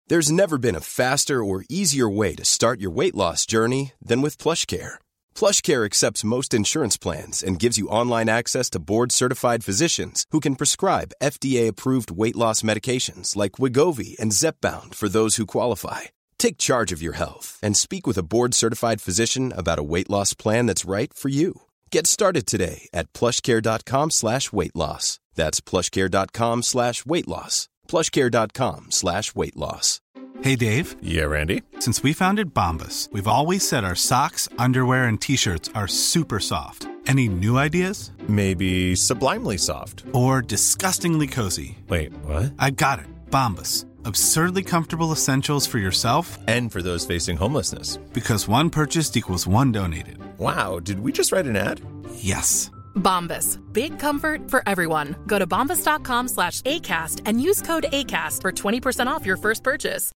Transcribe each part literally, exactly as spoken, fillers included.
There's never been a faster or easier way to start your weight loss journey than with PlushCare. PlushCare accepts most insurance plans and gives you online access to board-certified physicians who can prescribe F D A-approved weight loss medications like Wegovy and Zepbound for those who qualify. Take charge of your health and speak with a board-certified physician about a weight loss plan that's right for you. Get started today at plushcare.com slash weight loss. That's plushcare.com slash weight loss. plushcare.com slash weight loss. Hey, Dave. Yeah, Randy? Since we founded Bombas, we've always said our socks, underwear, and T-shirts are super soft. Any new ideas? Maybe sublimely soft. Or disgustingly cozy. Wait, what? I got it. Bombas. Absurdly comfortable essentials for yourself and for those facing homelessness. Because one purchased equals one donated. Wow, did we just write an ad? Yes. Bombas. Big comfort for everyone. Go to bombas.com slash ACAST and use code ACAST for twenty percent off your first purchase.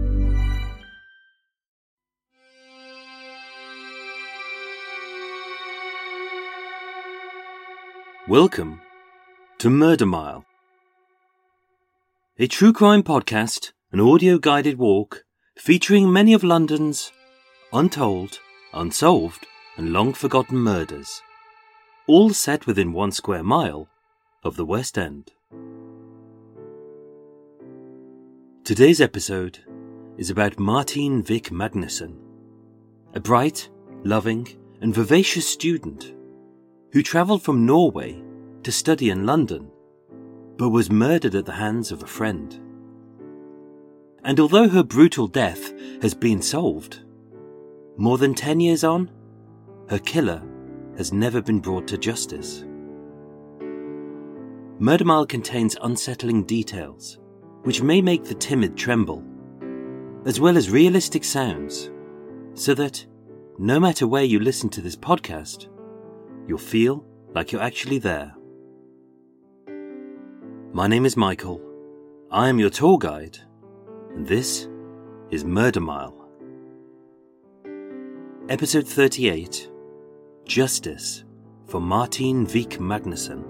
Welcome to Murder Mile, a true crime podcast, an audio-guided walk featuring many of London's untold, unsolved, and long-forgotten murders, all set within one square mile of the West End. Today's episode is about Martine Vik Magnussen, a bright, loving, and vivacious student who travelled from Norway to study in London, but was murdered at the hands of a friend. And although her brutal death has been solved, more than ten years on, her killer has never been brought to justice. Murder Mile contains unsettling details, which may make the timid tremble, as well as realistic sounds, so that, no matter where you listen to this podcast, you'll feel like you're actually there. My name is Michael, I am your tour guide, and this is Murder Mile. Episode thirty-eight, Justice for Martine Vik Magnussen.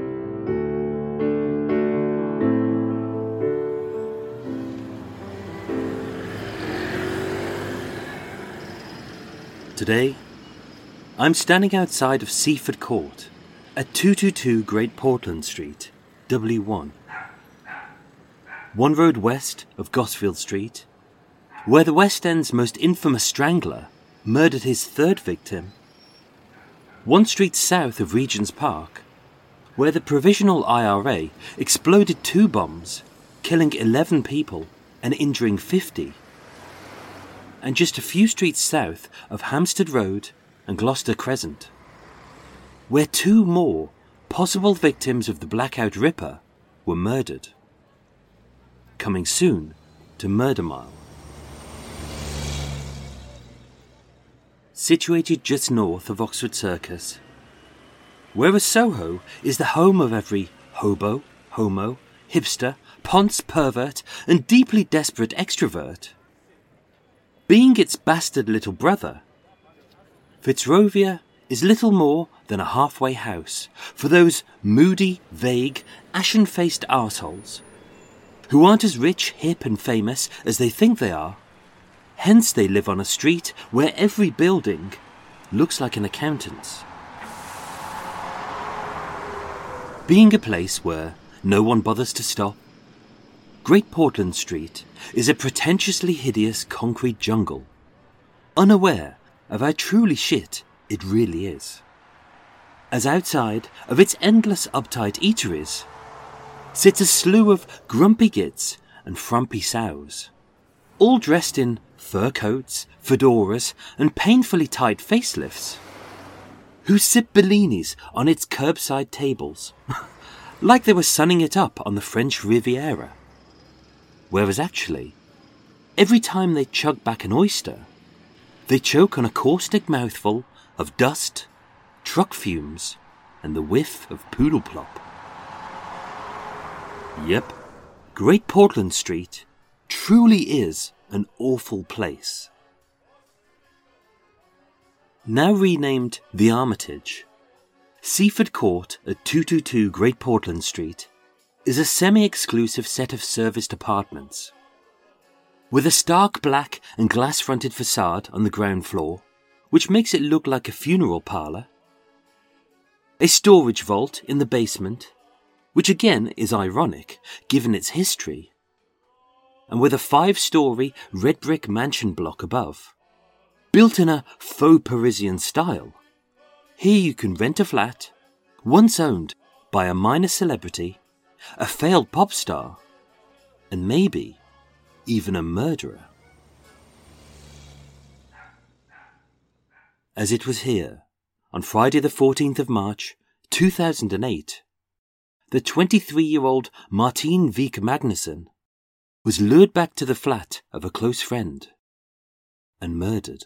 Today, I'm standing outside of Seaford Court at two twenty-two Great Portland Street, W one. One road west of Gosfield Street, where the West End's most infamous strangler murdered his third victim. One street south of Regent's Park, where the Provisional I R A exploded two bombs, killing eleven people and injuring fifty. And just a few streets south of Hampstead Road and Gloucester Crescent, where two more possible victims of the Blackout Ripper were murdered. Coming soon to Murder Mile. Situated just north of Oxford Circus, whereas Soho is the home of every hobo, homo, hipster, ponce, pervert, and deeply desperate extrovert, being its bastard little brother, Fitzrovia is little more than a halfway house for those moody, vague, ashen-faced arseholes who aren't as rich, hip and famous as they think they are. Hence they live on a street where every building looks like an accountant's. Being a place where no one bothers to stop, Great Portland Street is a pretentiously hideous concrete jungle, unaware of how truly shit it really is. As outside of its endless uptight eateries sits a slew of grumpy gits and frumpy sows, all dressed in fur coats, fedoras, and painfully tight facelifts, who sip Bellinis on its curbside tables, like they were sunning it up on the French Riviera. Whereas actually, every time they chug back an oyster, they choke on a caustic mouthful of dust, truck fumes, and the whiff of poodle plop. Yep, Great Portland Street truly is an awful place. Now renamed The Armitage, Seaford Court at two twenty-two Great Portland Street is a semi-exclusive set of serviced apartments. with a stark black and glass-fronted facade on the ground floor, which makes it look like a funeral parlour, a storage vault in the basement, which again is ironic given its history, and with a five-storey red brick mansion block above, built in a faux Parisian style. Here you can rent a flat, once owned by a minor celebrity, a failed pop star, and maybe even a murderer. As it was here, on Friday the fourteenth of March, two thousand eight, the twenty-three-year-old Martine Vik Magnussen was lured back to the flat of a close friend and murdered.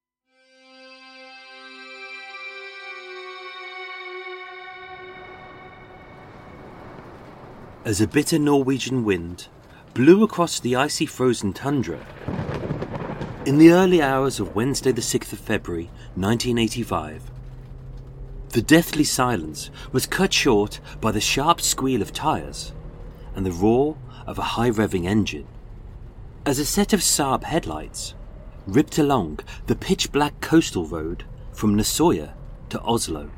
As a bitter Norwegian wind blew across the icy frozen tundra, in the early hours of Wednesday the sixth of February nineteen eighty-five, the deathly silence was cut short by the sharp squeal of tyres and the roar of a high-revving engine, as a set of Saab headlights ripped along the pitch-black coastal road from Nasoya to Oslo.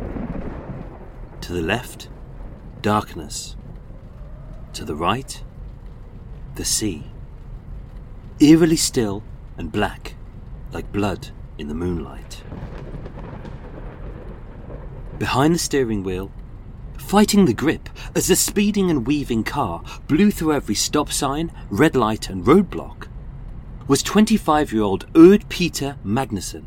To the left, darkness. To the right, the sea, eerily still and black, like blood in the moonlight. Behind the steering wheel, fighting the grip as the speeding and weaving car blew through every stop sign, red light and roadblock, was twenty-five-year-old Erd Peter Magnussen.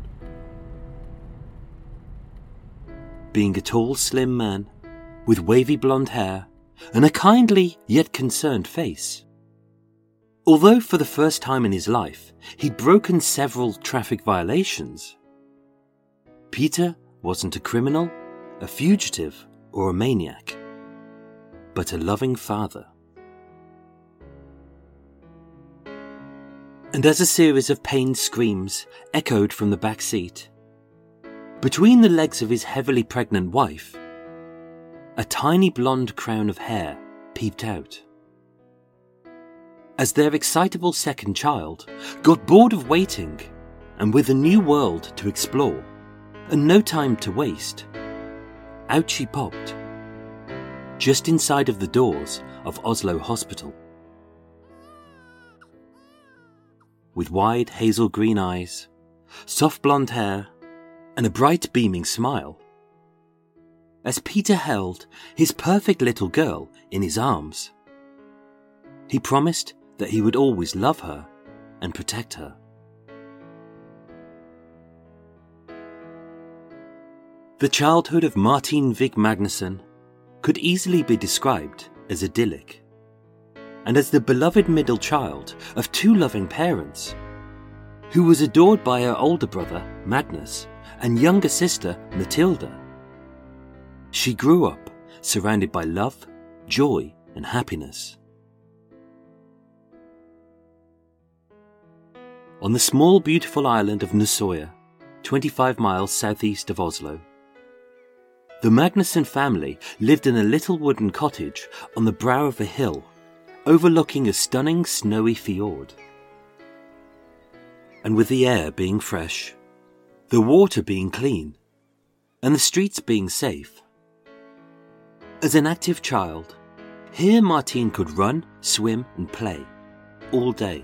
Being a tall, slim man with wavy blonde hair and a kindly yet concerned face. Although for the first time in his life he'd broken several traffic violations, Peter wasn't a criminal, a fugitive or a maniac, but a loving father. And as a series of pained screams echoed from the back seat, between the legs of his heavily pregnant wife, a tiny blonde crown of hair peeped out. As their excitable second child got bored of waiting and with a new world to explore and no time to waste, out she popped, just inside of the doors of Oslo Hospital. With wide hazel green eyes, soft blonde hair, and a bright beaming smile, as Peter held his perfect little girl in his arms, he promised that he would always love her and protect her. The childhood of Martine Vik Magnussen could easily be described as idyllic, and as the beloved middle child of two loving parents, who was adored by her older brother Magnus and younger sister Matilda. She grew up surrounded by love, joy, and happiness. On the small, beautiful island of Nasoya, twenty-five miles southeast of Oslo, the Magnussen family lived in a little wooden cottage on the brow of a hill, overlooking a stunning snowy fjord. And with the air being fresh, the water being clean, and the streets being safe, as an active child, here Martine could run, swim and play all day.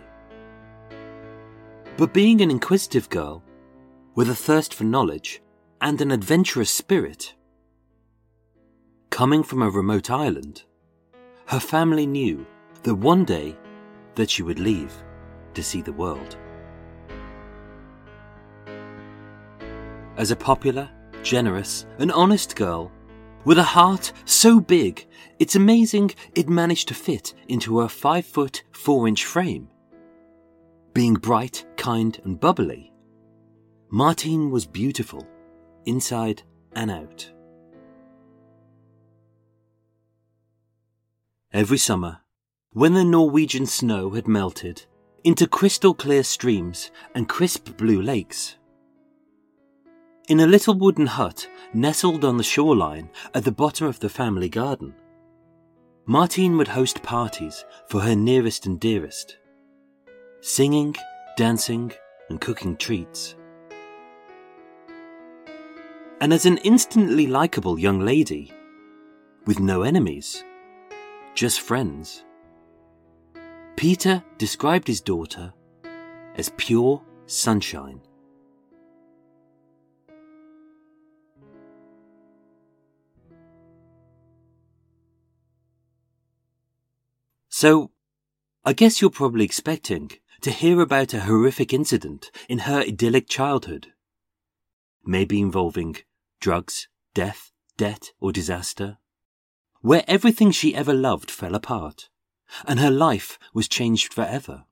But being an inquisitive girl, with a thirst for knowledge and an adventurous spirit, coming from a remote island, her family knew that one day that she would leave to see the world. As a popular, generous and honest girl, with a heart so big it's amazing it managed to fit into her five foot four inch frame. Being bright, kind and bubbly, Martine was beautiful, inside and out. Every summer, when the Norwegian snow had melted into crystal clear streams and crisp blue lakes, in a little wooden hut nestled on the shoreline at the bottom of the family garden, Martine would host parties for her nearest and dearest. singing, dancing, and cooking treats. And as an instantly likeable young lady, with no enemies, just friends, Peter described his daughter as pure sunshine. So, I guess you're probably expecting to hear about a horrific incident in her idyllic childhood, maybe involving drugs, death, debt, or disaster, where everything she ever loved fell apart, and her life was changed forever.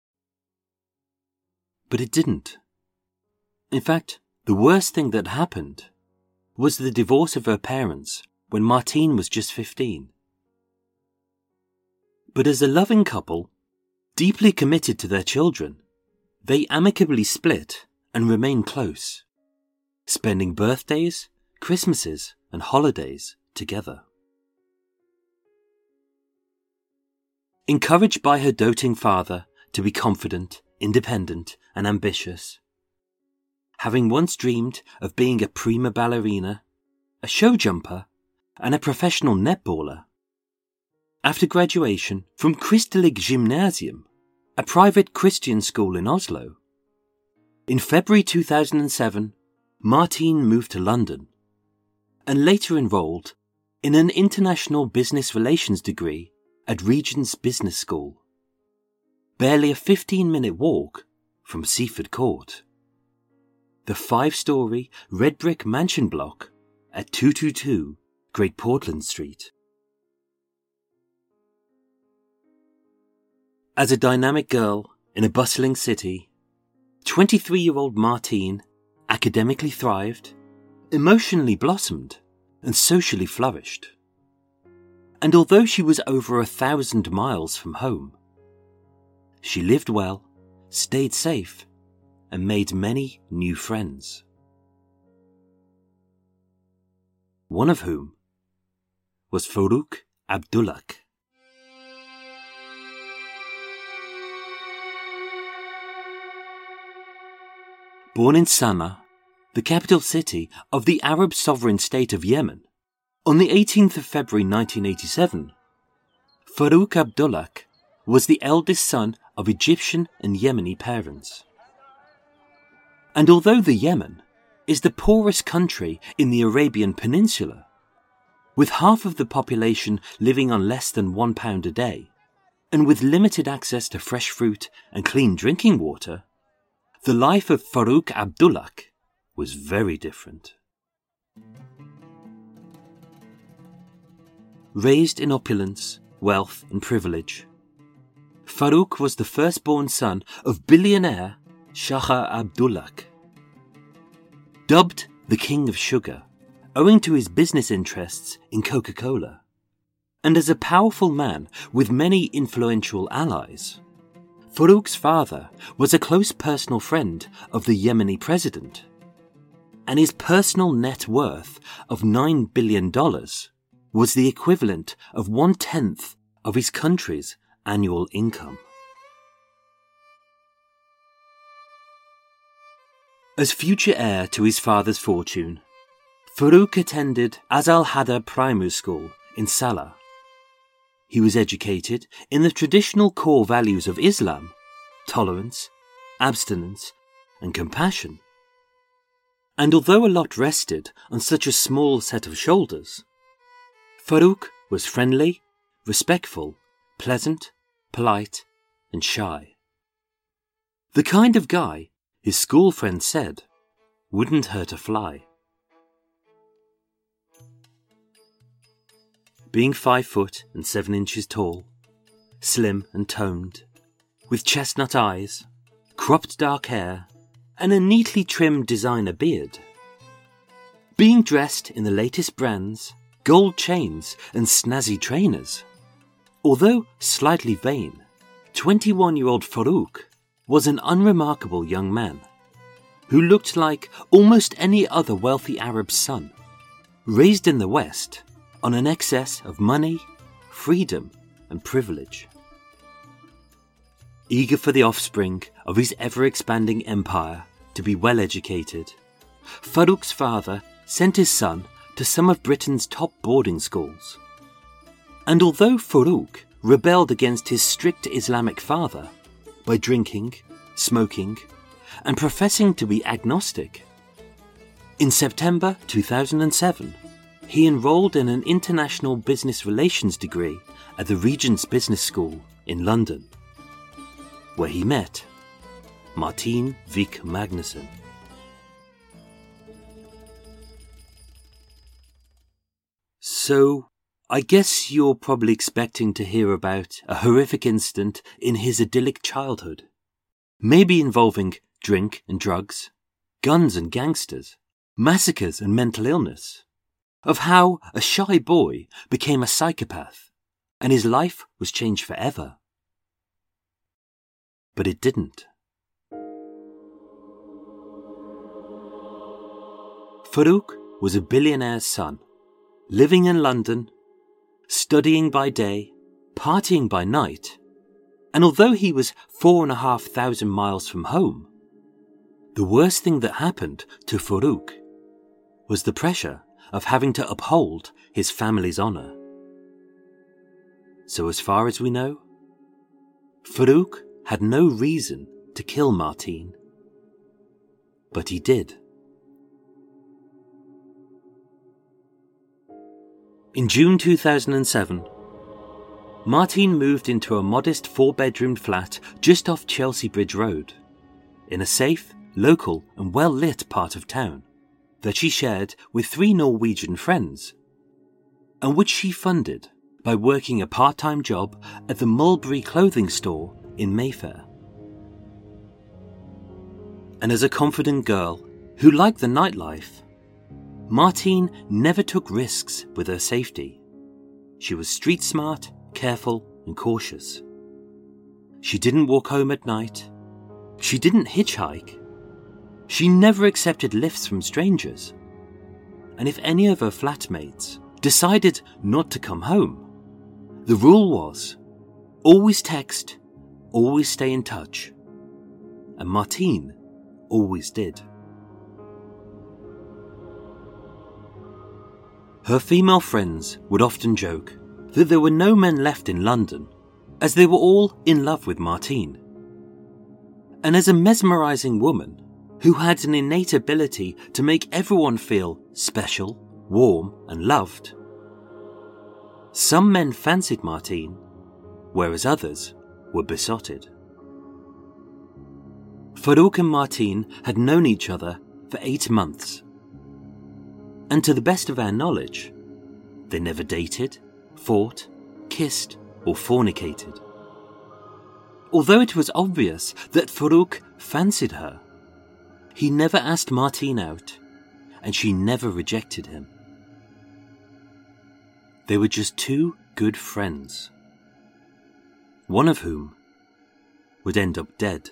But it didn't. In fact, the worst thing that happened was the divorce of her parents when Martine was just fifteen. But as a loving couple, deeply committed to their children, they amicably split and remained close, spending birthdays, Christmases, and holidays together. Encouraged by her doting father to be confident, independent, and ambitious, having once dreamed of being a prima ballerina, a show jumper, and a professional netballer, after graduation from Christelig Gymnasium, a private Christian school in Oslo, in February two thousand seven, Martine moved to London and later enrolled in an international business relations degree at Regent's Business School, barely a fifteen-minute walk from Seaford Court, the five-storey red brick mansion block at two twenty-two Great Portland Street. As a dynamic girl in a bustling city, twenty-three-year-old Martine academically thrived, emotionally blossomed, and socially flourished. And although she was over a thousand miles from home, she lived well, stayed safe, and made many new friends. One of whom was Farooq Abdulak. Born in Sana'a, the capital city of the Arab sovereign state of Yemen, on the eighteenth of February nineteen eighty-seven, Farooq Abdulak was the eldest son of Egyptian and Yemeni parents. And although the Yemen is the poorest country in the Arabian Peninsula, with half of the population living on less than one pound a day, and with limited access to fresh fruit and clean drinking water, the life of Farooq Abdulak was very different. Raised in opulence, wealth and privilege, Farooq was the firstborn son of billionaire Shah Abdulak. Dubbed the King of Sugar, owing to his business interests in Coca-Cola, and as a powerful man with many influential allies, Farooq's father was a close personal friend of the Yemeni president, and his personal net worth of nine billion dollars was the equivalent of one-tenth of his country's annual income. As future heir to his father's fortune, Farooq attended Azal Hada Primary School in Salah. He was educated in the traditional core values of Islam, tolerance, abstinence, and compassion. And although a lot rested on such a small set of shoulders, Farooq was friendly, respectful, pleasant, polite, and shy. The kind of guy his school friends said wouldn't hurt a fly. Being five foot and seven inches tall, slim and toned, with chestnut eyes, cropped dark hair, and a neatly trimmed designer beard. Being dressed in the latest brands, gold chains, and snazzy trainers. Although slightly vain, twenty-one-year-old Farooq was an unremarkable young man who looked like almost any other wealthy Arab's son, raised in the West on an excess of money, freedom, and privilege. Eager for the offspring of his ever-expanding empire to be well educated, Farouk's father sent his son to some of Britain's top boarding schools. And although Farouk rebelled against his strict Islamic father by drinking, smoking, and professing to be agnostic, in September two thousand seven, he enrolled in an international business relations degree at the Regent's Business School in London, where he met Martine Vik Magnussen. So, I guess you're probably expecting to hear about a horrific incident in his idyllic childhood, maybe involving drink and drugs, guns and gangsters, massacres and mental illness, of how a shy boy became a psychopath and his life was changed forever. But it didn't. Farouk was a billionaire's son, living in London, studying by day, partying by night, and although he was four and a half thousand miles from home, the worst thing that happened to Farouk was the pressure of having to uphold his family's honour. So as far as we know, Farouk had no reason to kill Martine, but he did. In June two thousand seven, Martine moved into a modest four-bedroomed flat just off Chelsea Bridge Road, in a safe, local and well-lit part of town that she shared with three Norwegian friends, and which she funded by working a part-time job at the Mulberry clothing store in Mayfair. And as a confident girl who liked the nightlife, Martine never took risks with her safety. She was street smart, careful and cautious. She didn't walk home at night. She didn't hitchhike. She never accepted lifts from strangers. And if any of her flatmates decided not to come home, the rule was always text, always stay in touch. And Martine always did. Her female friends would often joke that there were no men left in London, as they were all in love with Martine. And as a mesmerising woman who had an innate ability to make everyone feel special, warm and loved, some men fancied Martine, whereas others were besotted. Farouk and Martine had known each other for eight months. And to the best of our knowledge, they never dated, fought, kissed, or fornicated. Although it was obvious that Farouk fancied her, he never asked Martine out, and she never rejected him. They were just two good friends, one of whom would end up dead.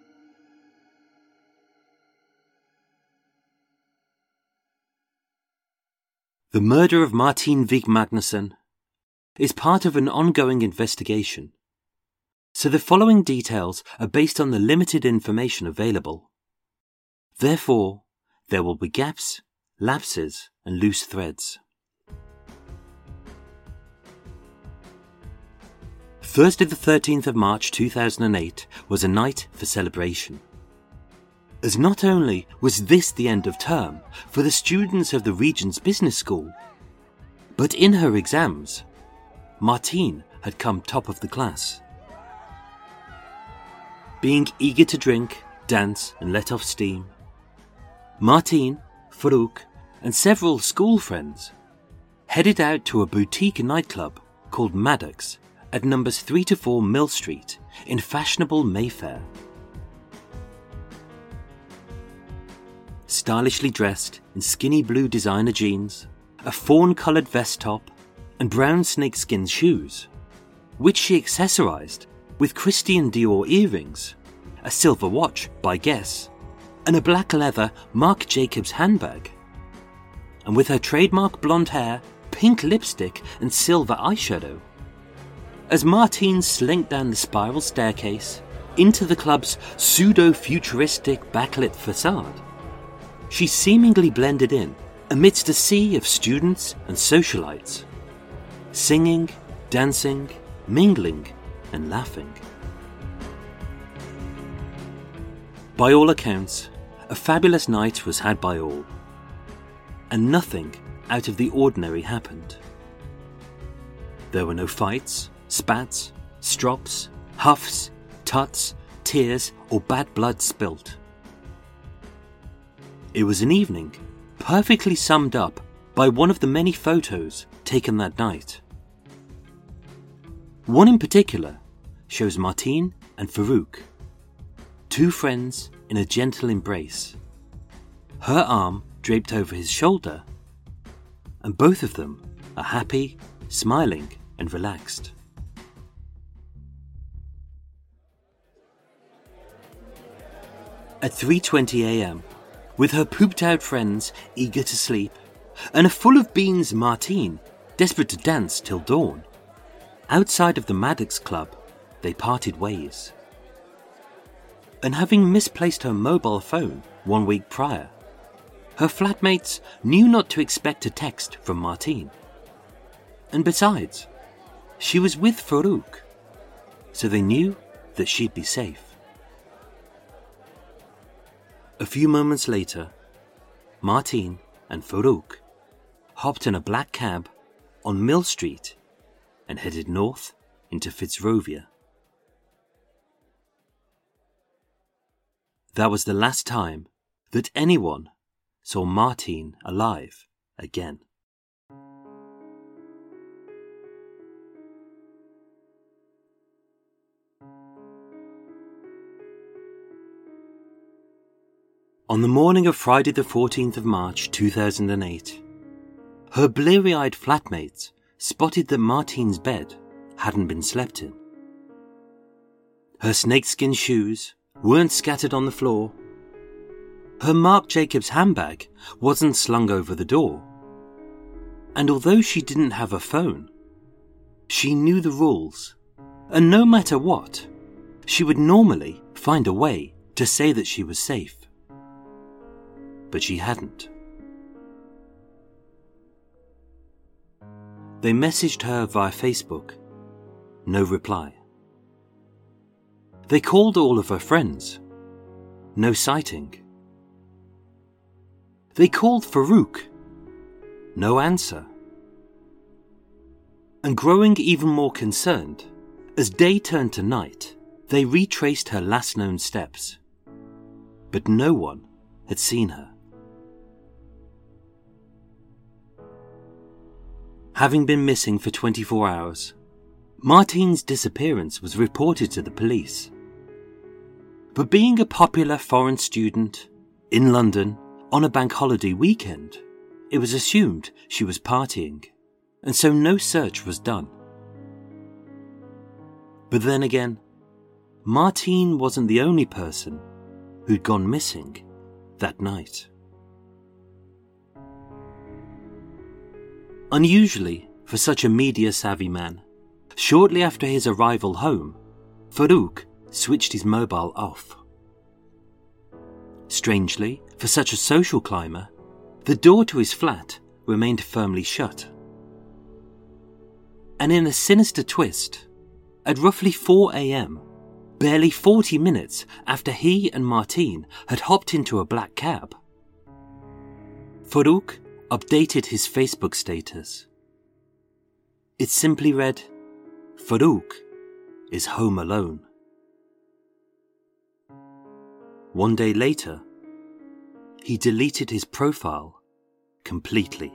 The murder of Martine Vik Magnussen is part of an ongoing investigation, so the following details are based on the limited information available. Therefore, there will be gaps, lapses, and loose threads. Thursday the thirteenth of March two thousand eight was a night for celebration, as not only was this the end of term for the students of the Regent's Business School, but in her exams, Martine had come top of the class. Being eager to drink, dance and let off steam, Martine, Farouk and several school friends headed out to a boutique nightclub called Maddox at numbers three to four Mill Street in fashionable Mayfair. Stylishly dressed in skinny blue designer jeans, a fawn-coloured vest top and brown snakeskin shoes, which she accessorised with Christian Dior earrings, a silver watch by Guess, and a black leather Marc Jacobs handbag. And with her trademark blonde hair, pink lipstick and silver eyeshadow. As Martine slinked down the spiral staircase, into the club's pseudo-futuristic backlit facade. She seemingly blended in amidst a sea of students and socialites, singing, dancing, mingling, and laughing. By all accounts, a fabulous night was had by all, and nothing out of the ordinary happened. There were no fights, spats, strops, huffs, tuts, tears, or bad blood spilt. It was an evening perfectly summed up by one of the many photos taken that night. One in particular shows Martine and Farouk, two friends in a gentle embrace, her arm draped over his shoulder, and both of them are happy, smiling, and relaxed. At three twenty a.m., with her pooped-out friends eager to sleep, and a full-of-beans Martine desperate to dance till dawn, outside of the Maddox Club, they parted ways. And having misplaced her mobile phone one week prior, her flatmates knew not to expect a text from Martine. And besides, she was with Farouk, so they knew that she'd be safe. A few moments later, Martine and Farouk hopped in a black cab on Mill Street and headed north into Fitzrovia. That was the last time that anyone saw Martine alive again. On the morning of Friday the fourteenth of March two thousand eight, her bleary-eyed flatmates spotted that Martine's bed hadn't been slept in. Her snakeskin shoes weren't scattered on the floor. Her Marc Jacobs handbag wasn't slung over the door. And although she didn't have a phone, she knew the rules, and no matter what, she would normally find a way to say that she was safe. But she hadn't. They messaged her via Facebook. No reply. They called all of her friends. No sighting. They called Farouk. No answer. And growing even more concerned, as day turned to night, they retraced her last known steps. But no one had seen her. Having been missing for twenty-four hours, Martine's disappearance was reported to the police. But being a popular foreign student in London on a bank holiday weekend, it was assumed she was partying, and so no search was done. But then again, Martine wasn't the only person who'd gone missing that night. Unusually for such a media-savvy man, shortly after his arrival home, Farouk switched his mobile off. Strangely, for such a social climber, the door to his flat remained firmly shut. And in a sinister twist, at roughly four a.m, barely forty minutes after he and Martine had hopped into a black cab, Farouk updated his Facebook status. It simply read, "Farouk is home alone." One day later, he deleted his profile completely.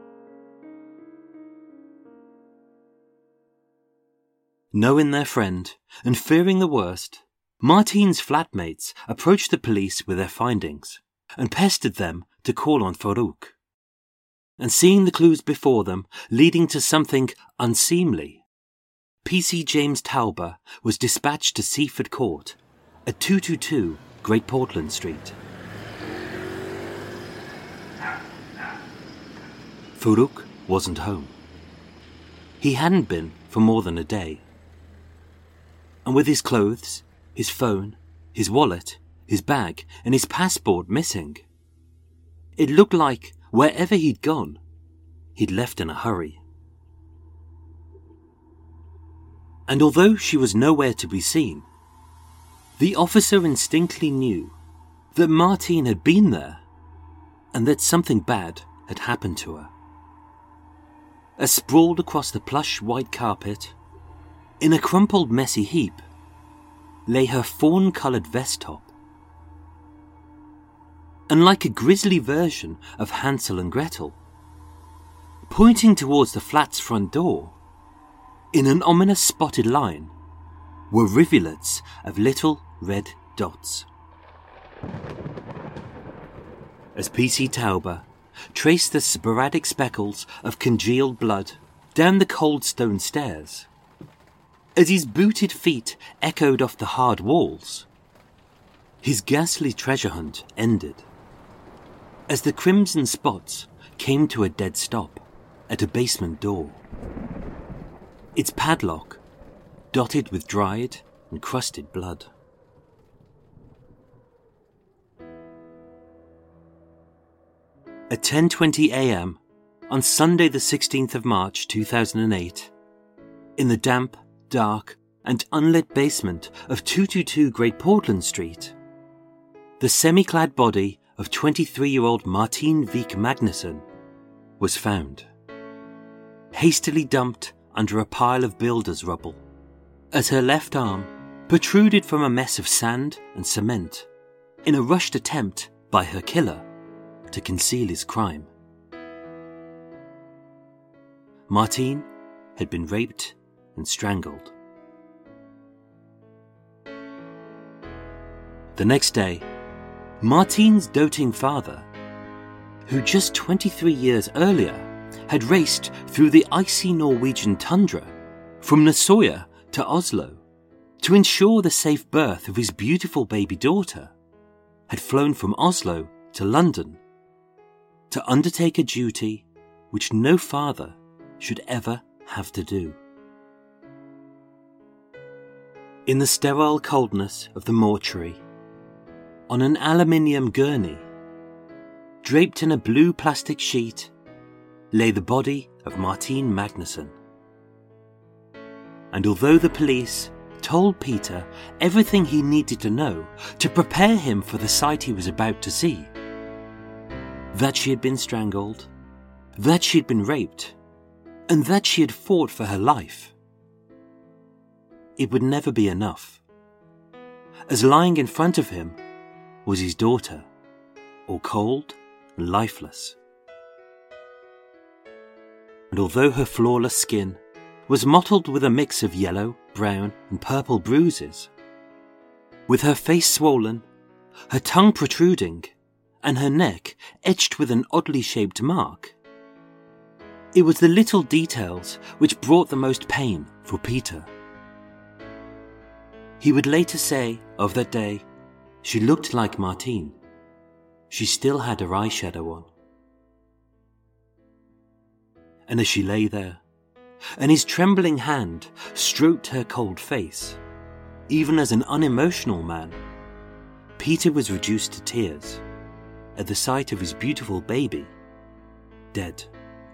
Knowing their friend and fearing the worst, Martine's flatmates approached the police with their findings and pestered them to call on Farouk. And seeing the clues before them leading to something unseemly, P C James Tauber was dispatched to Seaford Court at two twenty-two Great Portland Street. Farouk wasn't home. He hadn't been for more than a day. And with his clothes, his phone, his wallet, his bag, and his passport missing. It looked like wherever he'd gone, he'd left in a hurry. And although she was nowhere to be seen, the officer instinctively knew that Martine had been there and that something bad had happened to her. As sprawled across the plush white carpet, in a crumpled messy heap, lay her fawn-coloured vest top. And like a grisly version of Hansel and Gretel, pointing towards the flat's front door, in an ominous spotted line, were rivulets of little red dots. As P C Tauber traced the sporadic speckles of congealed blood down the cold stone stairs, as his booted feet echoed off the hard walls, his ghastly treasure hunt ended. As the crimson spots came to a dead stop at a basement door, its padlock dotted with dried and crusted blood. At ten twenty a m on Sunday the sixteenth of March two thousand eight, in the damp, dark and unlit basement of two twenty-two Great Portland Street, the semi-clad body of twenty-three-year-old Martine Vik Magnusson was found, hastily dumped under a pile of builder's rubble, as her left arm protruded from a mess of sand and cement in a rushed attempt by her killer to conceal his crime. Martine had been raped and strangled. The next day, Martine's doting father, who just twenty-three years earlier had raced through the icy Norwegian tundra from Nasoya to Oslo to ensure the safe birth of his beautiful baby daughter, had flown from Oslo to London to undertake a duty which no father should ever have to do. In the sterile coldness of the mortuary, on an aluminium gurney, draped in a blue plastic sheet, lay the body of Martine Magnusson. And although the police told Peter everything he needed to know to prepare him for the sight he was about to see, that she had been strangled, that she had been raped, and that she had fought for her life, it would never be enough, as lying in front of him was his daughter, all cold and lifeless. And although her flawless skin was mottled with a mix of yellow, brown and purple bruises, with her face swollen, her tongue protruding, and her neck etched with an oddly shaped mark, it was the little details which brought the most pain for Peter. He would later say of that day, she looked like Martine. She still had her eyeshadow on. And as she lay there, and his trembling hand stroked her cold face, even as an unemotional man, Peter was reduced to tears at the sight of his beautiful baby, dead.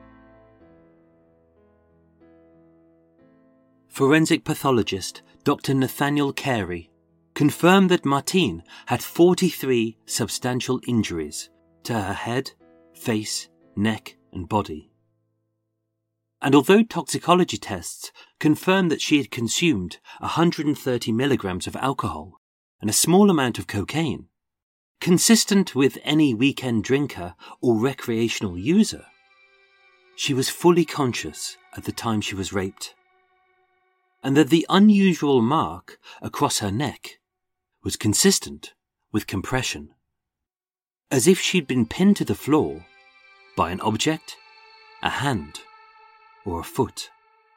Forensic pathologist Doctor Nathaniel Carey confirmed that Martine had forty-three substantial injuries to her head, face, neck and body. And although toxicology tests confirmed that she had consumed one hundred thirty milligrams of alcohol and a small amount of cocaine, consistent with any weekend drinker or recreational user, she was fully conscious at the time she was raped, and that the unusual mark across her neck was consistent with compression, as if she'd been pinned to the floor by an object, a hand, or a foot.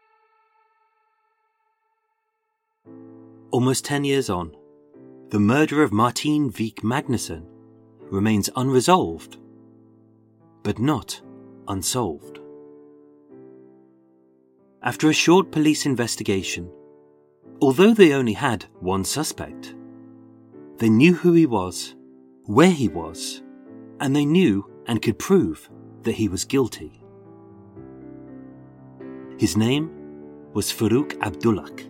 Almost ten years on, the murder of Martine Vik Magnusson remains unresolved, but not unsolved. After a short police investigation, Although they only had one suspect, they knew who he was, where he was, and they knew and could prove that he was guilty. His name was Farooq Abdullah.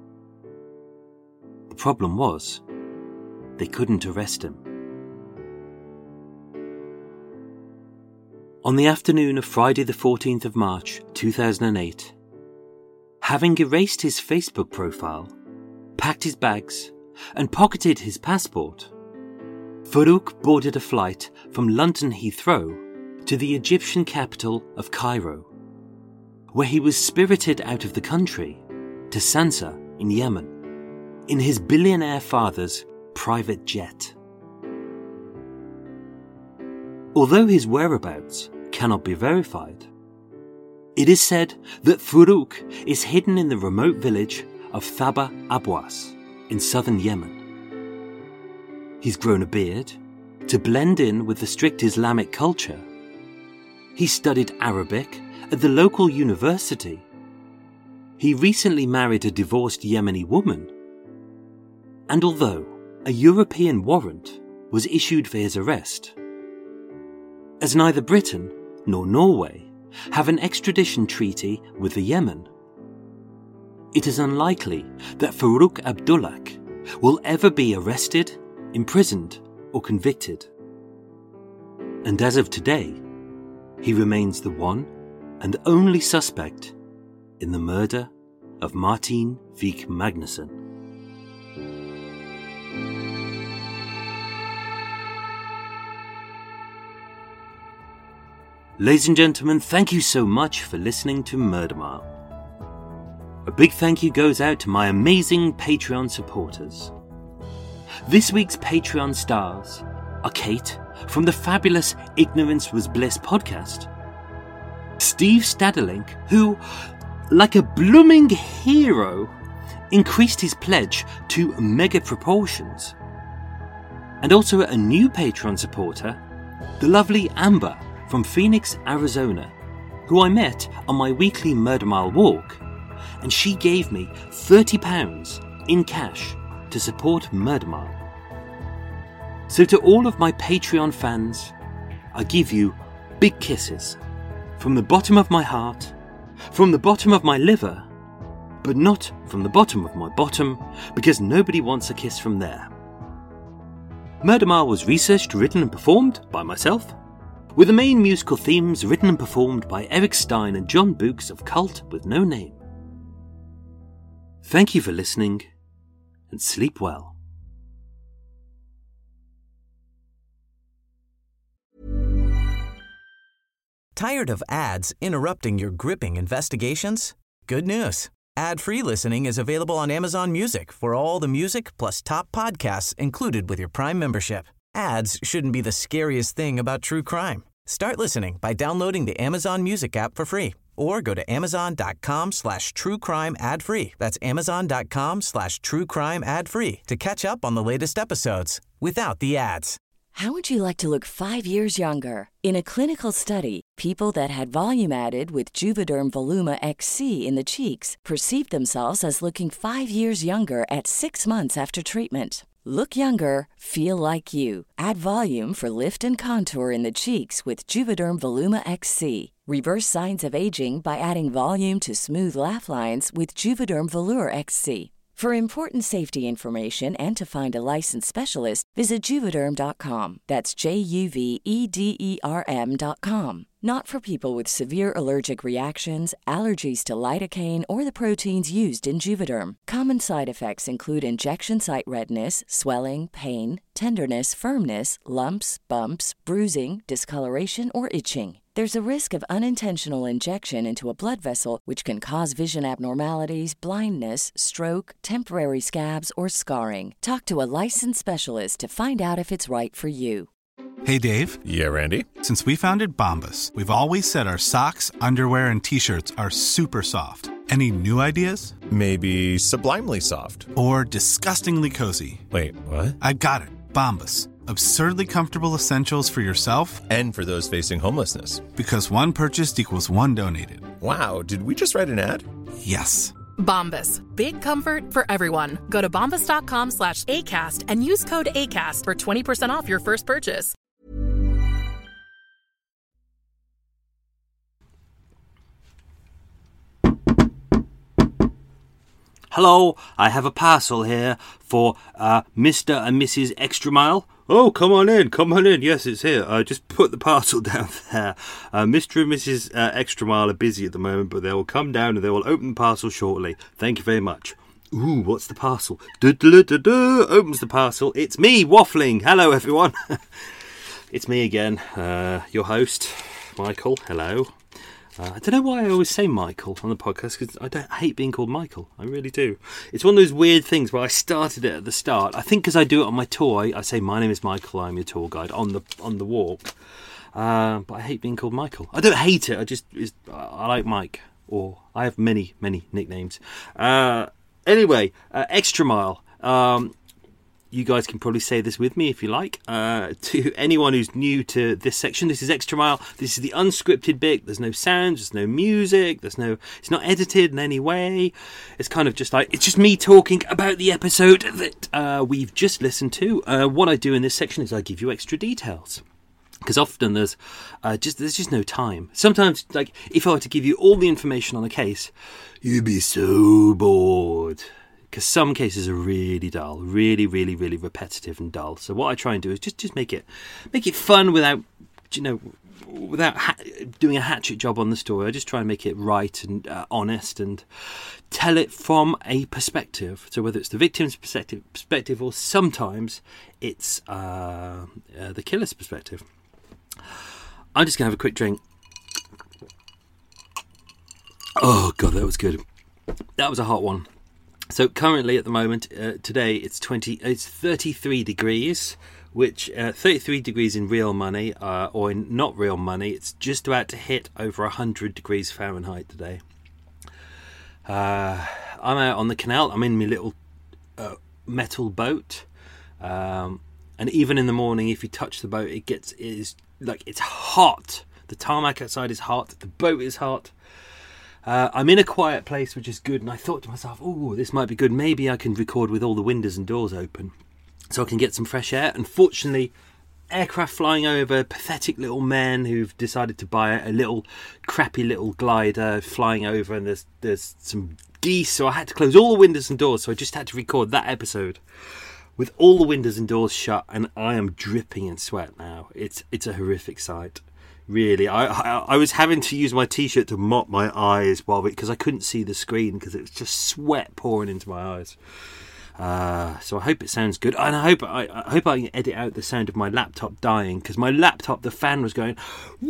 The problem was, they couldn't arrest him. On the afternoon of Friday the fourteenth of March two thousand eight, having erased his Facebook profile, packed his bags, and pocketed his passport, Farooq boarded a flight from London Heathrow to the Egyptian capital of Cairo, where he was spirited out of the country to Sansa in Yemen, in his billionaire father's private jet. Although his whereabouts cannot be verified, it is said that Farooq is hidden in the remote village of Thaba Abwas in southern Yemen. He's grown a beard to blend in with the strict Islamic culture. He studied Arabic at the local university. He recently married a divorced Yemeni woman. And although a European warrant was issued for his arrest, as neither Britain nor Norway have an extradition treaty with the Yemen, it is unlikely that Farooq Abdullah will ever be arrested, imprisoned, or convicted. And as of today, he remains the one and only suspect in the murder of Martin Vik Magnussen. Ladies and gentlemen, thank you so much for listening to Murder Mile. A big thank you goes out to my amazing Patreon supporters. This week's Patreon stars are Kate from the fabulous Ignorance Was Bliss podcast, Steve Stadlerink, who, like a blooming hero, increased his pledge to mega proportions, and also a new Patreon supporter, the lovely Amber from Phoenix, Arizona, who I met on my weekly Murder Mile walk, and she gave me thirty pounds in cash to support Murder Mile. So to all of my Patreon fans, I give you big kisses from the bottom of my heart, from the bottom of my liver, but not from the bottom of my bottom, because nobody wants a kiss from there. Murder Mile was researched, written and performed by myself, with the main musical themes written and performed by Eric Stein and John Books of Cult with No Name. Thank you for listening, and sleep well. Tired of ads interrupting your gripping investigations? Good news. Ad-free listening is available on Amazon Music for all the music plus top podcasts included with your Prime membership. Ads shouldn't be the scariest thing about true crime. Start listening by downloading the Amazon Music app for free or go to amazon.com slash true crime ad free. That's amazon.com slash true crime ad free to catch up on the latest episodes without the ads. How would you like to look five years younger? In a clinical study, people that had volume added with Juvederm Voluma X C in the cheeks perceived themselves as looking five years younger at six months after treatment. Look younger, feel like you. Add volume for lift and contour in the cheeks with Juvederm Voluma X C. Reverse signs of aging by adding volume to smooth laugh lines with Juvederm Volure X C. For important safety information and to find a licensed specialist, visit Juvederm dot com. That's J U V E D E R M dot com. Not for people with severe allergic reactions, allergies to lidocaine, or the proteins used in Juvederm. Common side effects include injection site redness, swelling, pain, tenderness, firmness, lumps, bumps, bruising, discoloration, or itching. There's a risk of unintentional injection into a blood vessel, which can cause vision abnormalities, blindness, stroke, temporary scabs, or scarring. Talk to a licensed specialist to find out if it's right for you. Hey, Dave. Yeah, Randy. Since we founded Bombas, we've always said our socks, underwear, and T-shirts are super soft. Any new ideas? Maybe sublimely soft. Or disgustingly cozy. Wait, what? I got it. Bombas. Absurdly comfortable essentials for yourself And for those facing homelessness. because one purchased equals one donated. Wow, did we just write an ad? Yes. Bombas. Big comfort for everyone. Go to bombas.com slash ACAST and use code ACAST for twenty percent off your first purchase. Hello, I have a parcel here for uh, Mister and Missus Extra Mile. Oh, come on in, come on in. Yes, it's here. Uh, just put the parcel down there. Uh, Mister and Missus Uh, Extra Mile are busy at the moment, but they will come down and they will open the parcel shortly. Thank you very much. Ooh, what's the parcel? Du-du-du-du-du. Opens the parcel. It's me, waffling. Hello, everyone. It's me again, uh, your host, Michael. Hello. Uh, I don't know why I always say Michael on the podcast, because I don't I hate being called Michael. I really do. It's one of those weird things where I started it at the start. I think because I do it on my tour, I, I say, my name is Michael, I'm your tour guide on the on the walk. Uh, but I hate being called Michael. I don't hate it, I just, it's, I like Mike. Or I have many, many nicknames. Uh, anyway, uh, Extra Mile. Um, You guys can probably say this with me if you like. Uh, to anyone who's new to this section, this is Extra Mile. This is the unscripted bit. There's no sounds, there's no music, there's no. It's not edited in any way. It's kind of just like it's just me talking about the episode that uh, we've just listened to. Uh, what I do in this section is I give you extra details. Because often there's uh, just there's just no time. Sometimes, like if I were to give you all the information on a case, you'd be so bored. Because some cases are really dull, really, really, really repetitive and dull. So what I try and do is just, just make it make it fun without, you know, without ha- doing a hatchet job on the story. I just try and make it right and uh, honest and tell it from a perspective. So whether it's the victim's perspective, perspective or sometimes it's uh, uh, the killer's perspective. I'm just going to have a quick drink. Oh, God, that was good. That was a hot one. So currently, at the moment, uh, today it's twenty. It's thirty-three degrees, which uh, thirty-three degrees in real money, uh, or in not real money. It's just about to hit over a hundred degrees Fahrenheit today. Uh, I'm out on the canal. I'm in my little uh, metal boat, um, and even in the morning, if you touch the boat, it gets it is like it's hot. The tarmac outside is hot. The boat is hot. Uh, I'm in a quiet place, which is good, and I thought to myself, oh, this might be good. Maybe I can record with all the windows and doors open so I can get some fresh air. Unfortunately, aircraft flying over, pathetic little men who've decided to buy a little crappy little glider flying over, and there's there's some geese, so I had to close all the windows and doors, so I just had to record that episode with all the windows and doors shut, and I am dripping in sweat now. It's, it's a horrific sight. Really, I, I I was having to use my t-shirt to mop my eyes while because I couldn't see the screen because it was just sweat pouring into my eyes. Uh, so I hope it sounds good, and I hope I, I hope I can edit out the sound of my laptop dying because my laptop, the fan was going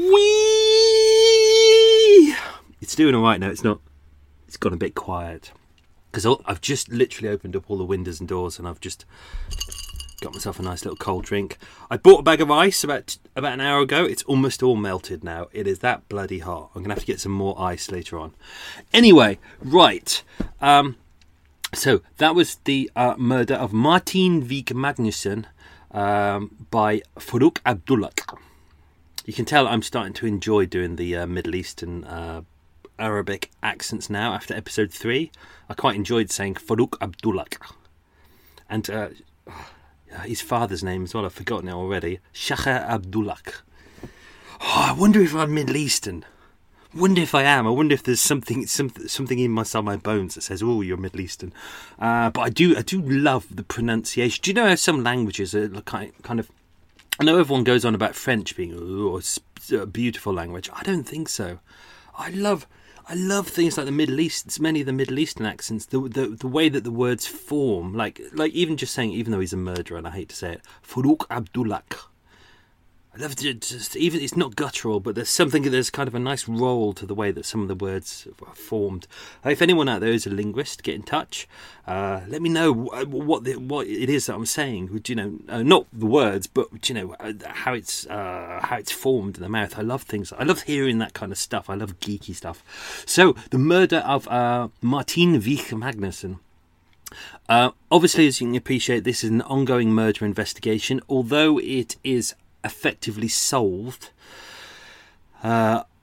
wee. It's doing all right now. It's not. It's gone a bit quiet because I've just literally opened up all the windows and doors, and I've just got myself a nice little cold drink. I bought a bag of ice about about an hour ago. It's almost all melted now. It is that bloody hot. I'm going to have to get some more ice later on. Anyway, right. Um, so that was the uh, murder of Martin Vik Magnussen um, by Farouk Abdullah. You can tell I'm starting to enjoy doing the uh, Middle Eastern uh, Arabic accents now after episode three. I quite enjoyed saying Farouk Abdullah. And uh, his father's name as well, I've forgotten it already. Shakha Abdullah. Oh, I wonder if I'm Middle Eastern. I wonder if I am. I wonder if there's something something, something inside my bones that says, oh, you're Middle Eastern. Uh, but I do I do love the pronunciation. Do you know how some languages are kind of... I know everyone goes on about French being oh, a beautiful language. I don't think so. I love... I love things like the Middle East, many of the Middle Eastern accents, the, the the way that the words form, like like even just saying, even though he's a murderer, and I hate to say it, Farouk Abdullah. I love to just, even it's not guttural, but there's something, there's kind of a nice roll to the way that some of the words are formed. Uh, if anyone out there is a linguist, get in touch. Uh, let me know what the, what it is that I'm saying. Would you know, uh, not the words, but you know uh, how it's uh, how it's formed in the mouth. I love things. I love hearing that kind of stuff. I love geeky stuff. So the murder of uh, Martin Vik Magnussen. Uh, obviously, as you can appreciate, this is an ongoing murder investigation. Although it is effectively solved, uh,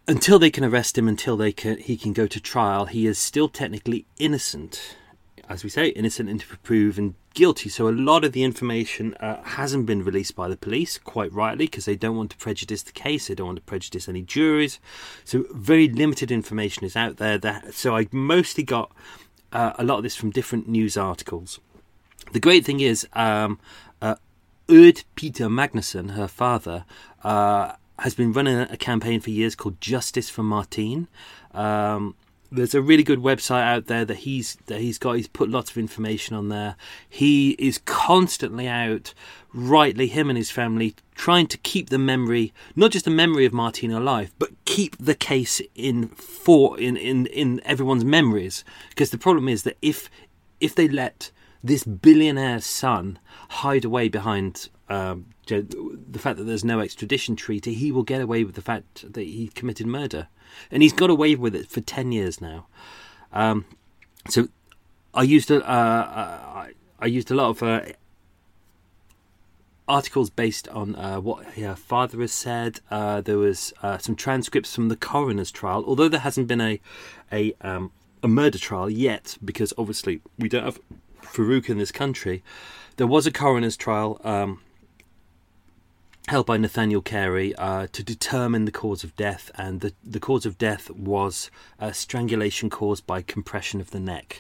until they can arrest him, until they can, he can go to trial, he is still technically innocent. As we say, innocent until proven guilty. So a lot of the information uh, hasn't been released by the police, quite rightly, because they don't want to prejudice the case. They don't want to prejudice any juries. So very limited information is out there. That, so I mostly got uh, a lot of this from different news articles. The great thing is, um, uh, Erd Peter Magnusson, her father, uh, has been running a campaign for years called Justice for Martine. Um, There's a really good website out there that he's that he's got. He's put lots of information on there. He is constantly out, rightly, him and his family, trying to keep the memory, not just the memory of Martine alive, but keep the case in for in, in, in everyone's memories. Because the problem is that if if they let this billionaire's son hide away behind um, the fact that there's no extradition treaty, he will get away with the fact that he committed murder. And he's got away with it for ten years now. Um, so I used a, uh, I used a lot of uh, articles based on uh, what her father has said. Uh, there was uh, some transcripts from the coroner's trial, although there hasn't been a a, um, a murder trial yet, because obviously we don't have Farouk in this country. There was a coroner's trial Um, held by Nathaniel Carey uh, to determine the cause of death, and the, the cause of death was uh, strangulation caused by compression of the neck.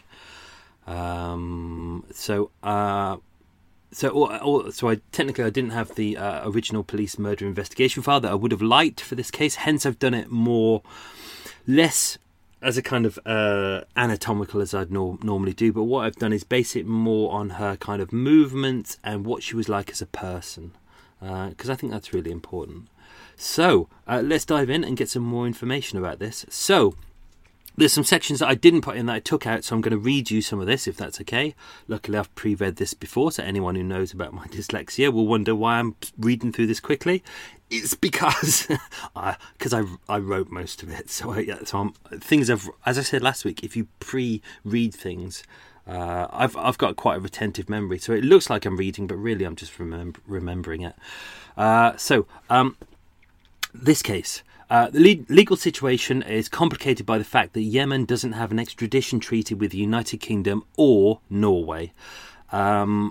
Um, so, uh, so, or, or, so I technically I didn't have the uh, original police murder investigation file that I would have liked for this case. Hence, I've done it more, less as a kind of uh, anatomical as I'd no- normally do. But what I've done is base it more on her kind of movements and what she was like as a person. Because uh, I think that's really important. So, uh, let's dive in and get some more information about this. So, there's some sections that I didn't put in that I took out, so I'm going to read you some of this, if that's okay. Luckily, I've pre-read this before, so anyone who knows about my dyslexia will wonder why I'm reading through this quickly. It's because I, cause I, I wrote most of it. So, I, yeah, so I'm, things I've, as I said last week, if you pre-read things, Uh, I've I've got quite a retentive memory, so it looks like I'm reading, but really I'm just remember, remembering it. Uh, so, um, this case, uh, the le- legal situation is complicated by the fact that Yemen doesn't have an extradition treaty with the United Kingdom or Norway, um,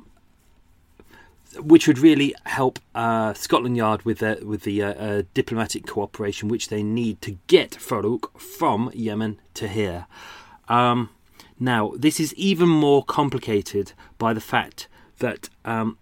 which would really help uh, Scotland Yard with the, with the uh, uh, diplomatic cooperation which they need to get Farouk from Yemen to here. Um, Now, this is even more complicated by the fact that um,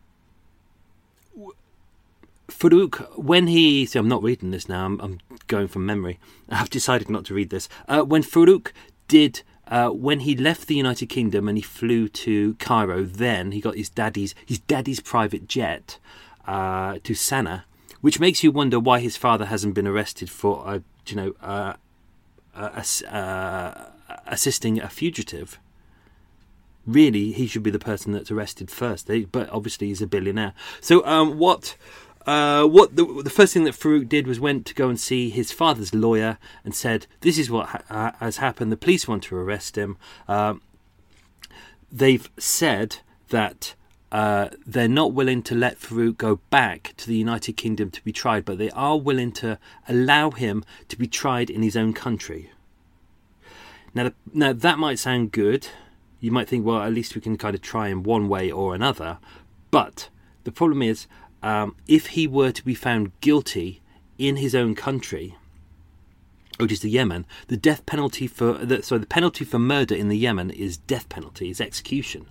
Farouk, when he... So I'm not reading this now, I'm, I'm going from memory. I've decided not to read this. Uh, when Farouk did... Uh, when he left the United Kingdom and he flew to Cairo, then he got his daddy's his daddy's private jet uh, to Sana'a, which makes you wonder why his father hasn't been arrested for, uh, you know, uh, uh, uh, assisting a fugitive. Really, he should be the person that's arrested first. They, but obviously, he's a billionaire. So, um, what? Uh, what the, the first thing that Farouk did was went to go and see his father's lawyer and said, "This is what ha- has happened. The police want to arrest him." Um, they've said that uh, they're not willing to let Farouk go back to the United Kingdom to be tried, but they are willing to allow him to be tried in his own country. Now, now that might sound good. You might think, well, at least we can kind of try him one way or another. But the problem is, um, if he were to be found guilty in his own country, which is the Yemen, the death penalty for the, so the penalty for murder in the Yemen is death penalty, is execution.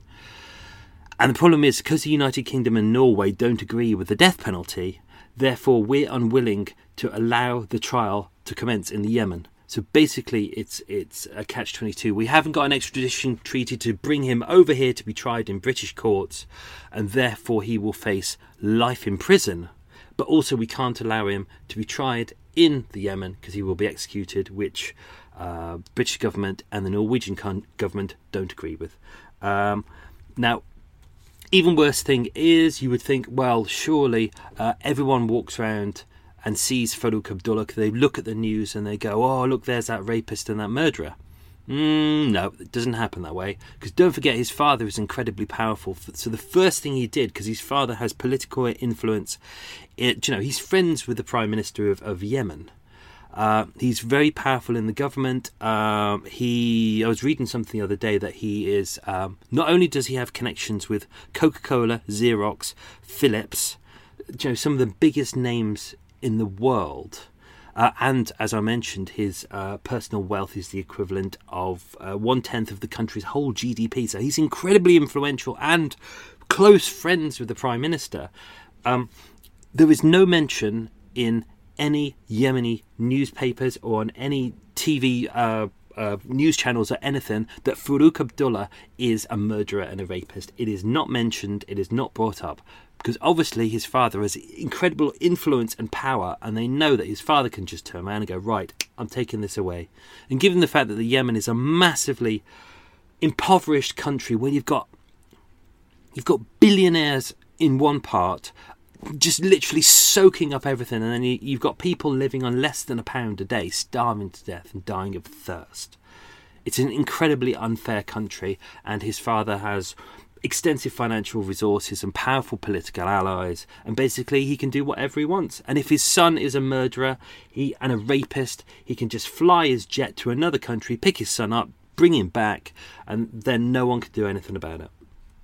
And the problem is, because the United Kingdom and Norway don't agree with the death penalty, therefore we're unwilling to allow the trial to commence in the Yemen. So basically, it's it's a catch twenty-two. We haven't got an extradition treaty to bring him over here to be tried in British courts, and therefore he will face life in prison. But also we can't allow him to be tried in the Yemen because he will be executed, which uh, British government and the Norwegian con- government don't agree with. Um, now, even worse thing is, you would think, well, surely uh, everyone walks around and sees Farouk Abdullah, they look at the news and they go, oh, look, there's that rapist and that murderer. Mm, no, it doesn't happen that way. Because don't forget, his father is incredibly powerful. So the first thing he did, because his father has political influence, it, you know, he's friends with the Prime Minister of, of Yemen. Uh, he's very powerful in the government. Uh, he, I was reading something the other day that he is, um, not only does he have connections with Coca-Cola, Xerox, Philips, you know, some of the biggest names in the world. Uh, and, as I mentioned, his uh, personal wealth is the equivalent of uh, one-tenth of the country's whole G D P. So he's incredibly influential and close friends with the Prime Minister. Um, there is no mention in any Yemeni newspapers or on any T V uh, uh, news channels or anything that Farouk Abdullah is a murderer and a rapist. It is not mentioned. It is not brought up. Because obviously his father has incredible influence and power, and they know that his father can just turn around and go, right, I'm taking this away. And given the fact that the Yemen is a massively impoverished country where you've got you've got billionaires in one part, just literally soaking up everything, and then you, you've got people living on less than a pound a day, starving to death and dying of thirst. It's an incredibly unfair country, and his father has extensive financial resources and powerful political allies, and basically he can do whatever he wants. And if his son is a murderer he and a rapist, he can just fly his jet to another country, pick his son up, bring him back, and then no one can do anything about it.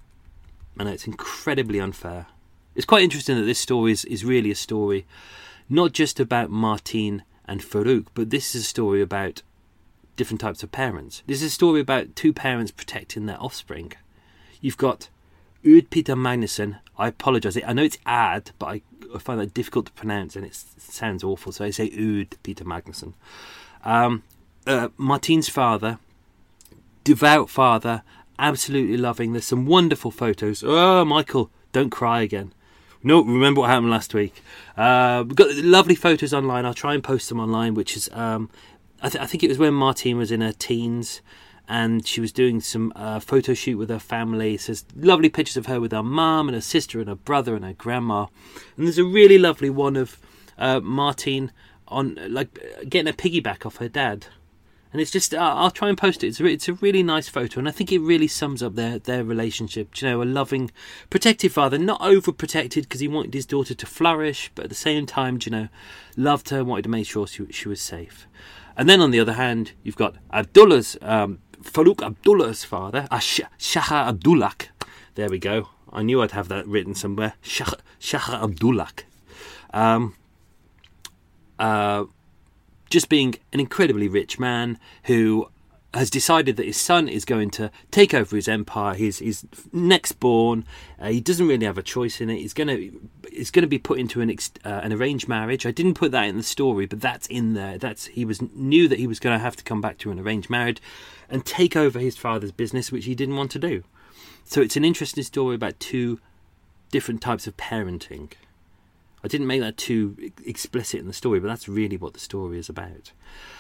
And it's incredibly unfair. It's quite interesting that this story is, is really a story not just about Martin and Farouk, but this is a story about different types of parents. This is a story about two parents protecting their offspring. You've got Ud Peter Magnussen. I apologise. I know it's Ad, but I, I find that difficult to pronounce, and it's, it sounds awful. So I say Ud Peter Magnussen. Um, uh, Martin's father, devout father, absolutely loving. There's some wonderful photos. Oh, Michael, don't cry again. No, remember what happened last week. Uh, we've got lovely photos online. I'll try and post them online, which is, um, I, th- I think it was when Martine was in her teens, and she was doing some uh, photo shoot with her family. So there's lovely pictures of her with her mum and her sister and her brother and her grandma. And there's a really lovely one of uh, Martine on like getting a piggyback off her dad. And it's just, uh, I'll try and post it. It's a, it's a really nice photo, and I think it really sums up their, their relationship. You know, a loving, protective father, not overprotected because he wanted his daughter to flourish, but at the same time, you know, loved her, wanted to make sure she, she was safe. And then on the other hand, you've got Abdullah's, um, Farouk Abdullah's father, uh, Shah Abdullah. There we go. I knew I'd have that written somewhere. Shah, Shah Abdullah. Um, uh, just being an incredibly rich man who has decided that his son is going to take over his empire. He's, he's next born. Uh, he doesn't really have a choice in it. He's going to he's going to be put into an ex, uh, an arranged marriage. I didn't put that in the story, but that's in there. That's he was knew that he was going to have to come back to an arranged marriage and take over his father's business, which he didn't want to do. So it's an interesting story about two different types of parenting. I didn't make that too explicit in the story, but that's really what the story is about.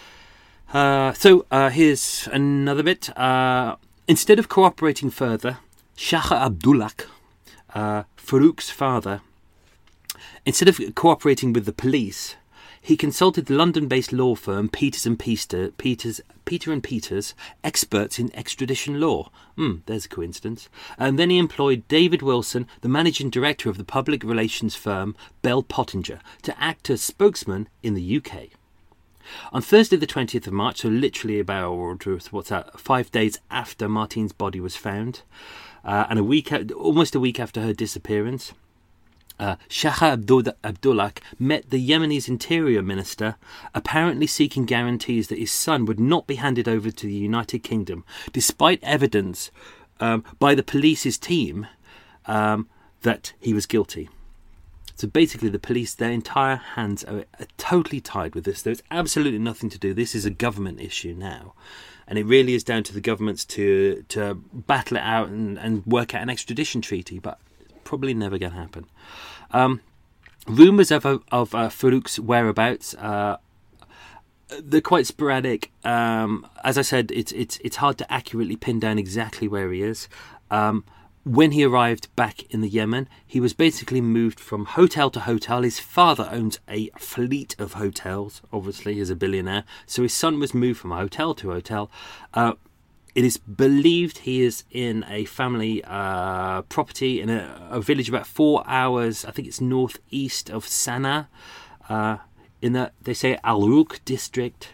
Uh, so uh, here's another bit. Uh, instead of cooperating further, Shah Abdullah, uh, Farouk's father, instead of cooperating with the police, he consulted the London-based law firm Peters and Peter, Peters, Peter and Peters, experts in extradition law. Hmm, there's a coincidence. And then he employed David Wilson, the managing director of the public relations firm Bell Pottinger, to act as spokesman in the U K. On Thursday the twentieth of March, so literally about what's that, five days after Martine's body was found, uh, and a week, almost a week after her disappearance, uh, Shah Abdullah met the Yemenis interior minister, apparently seeking guarantees that his son would not be handed over to the United Kingdom, despite evidence um, by the police's team um, that he was guilty. So basically the police, their entire hands are, are totally tied with this. There's absolutely nothing to do. This is a government issue now. And it really is down to the governments to to battle it out and, and work out an extradition treaty. But it's probably never going to happen. Um, rumours of, of uh, Farouk's whereabouts, uh, they're quite sporadic. Um, as I said, it's, it's, it's hard to accurately pin down exactly where he is. Um When he arrived back in the Yemen, he was basically moved from hotel to hotel. His father owns a fleet of hotels, obviously, he's a billionaire. So his son was moved from hotel to hotel. Uh, it is believed he is in a family uh, property in a, a village about four hours, I think it's northeast of Sana'a. Uh, in the, they say, Al-Ruk district.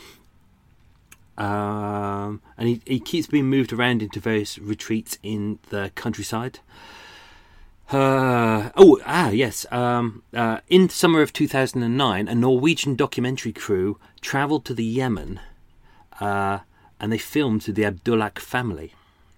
Um, and he, he keeps being moved around into various retreats in the countryside. Uh, oh, ah, yes. Um, uh, in summer of two thousand nine, a Norwegian documentary crew travelled to the Yemen, uh, and they filmed the Abdullah family.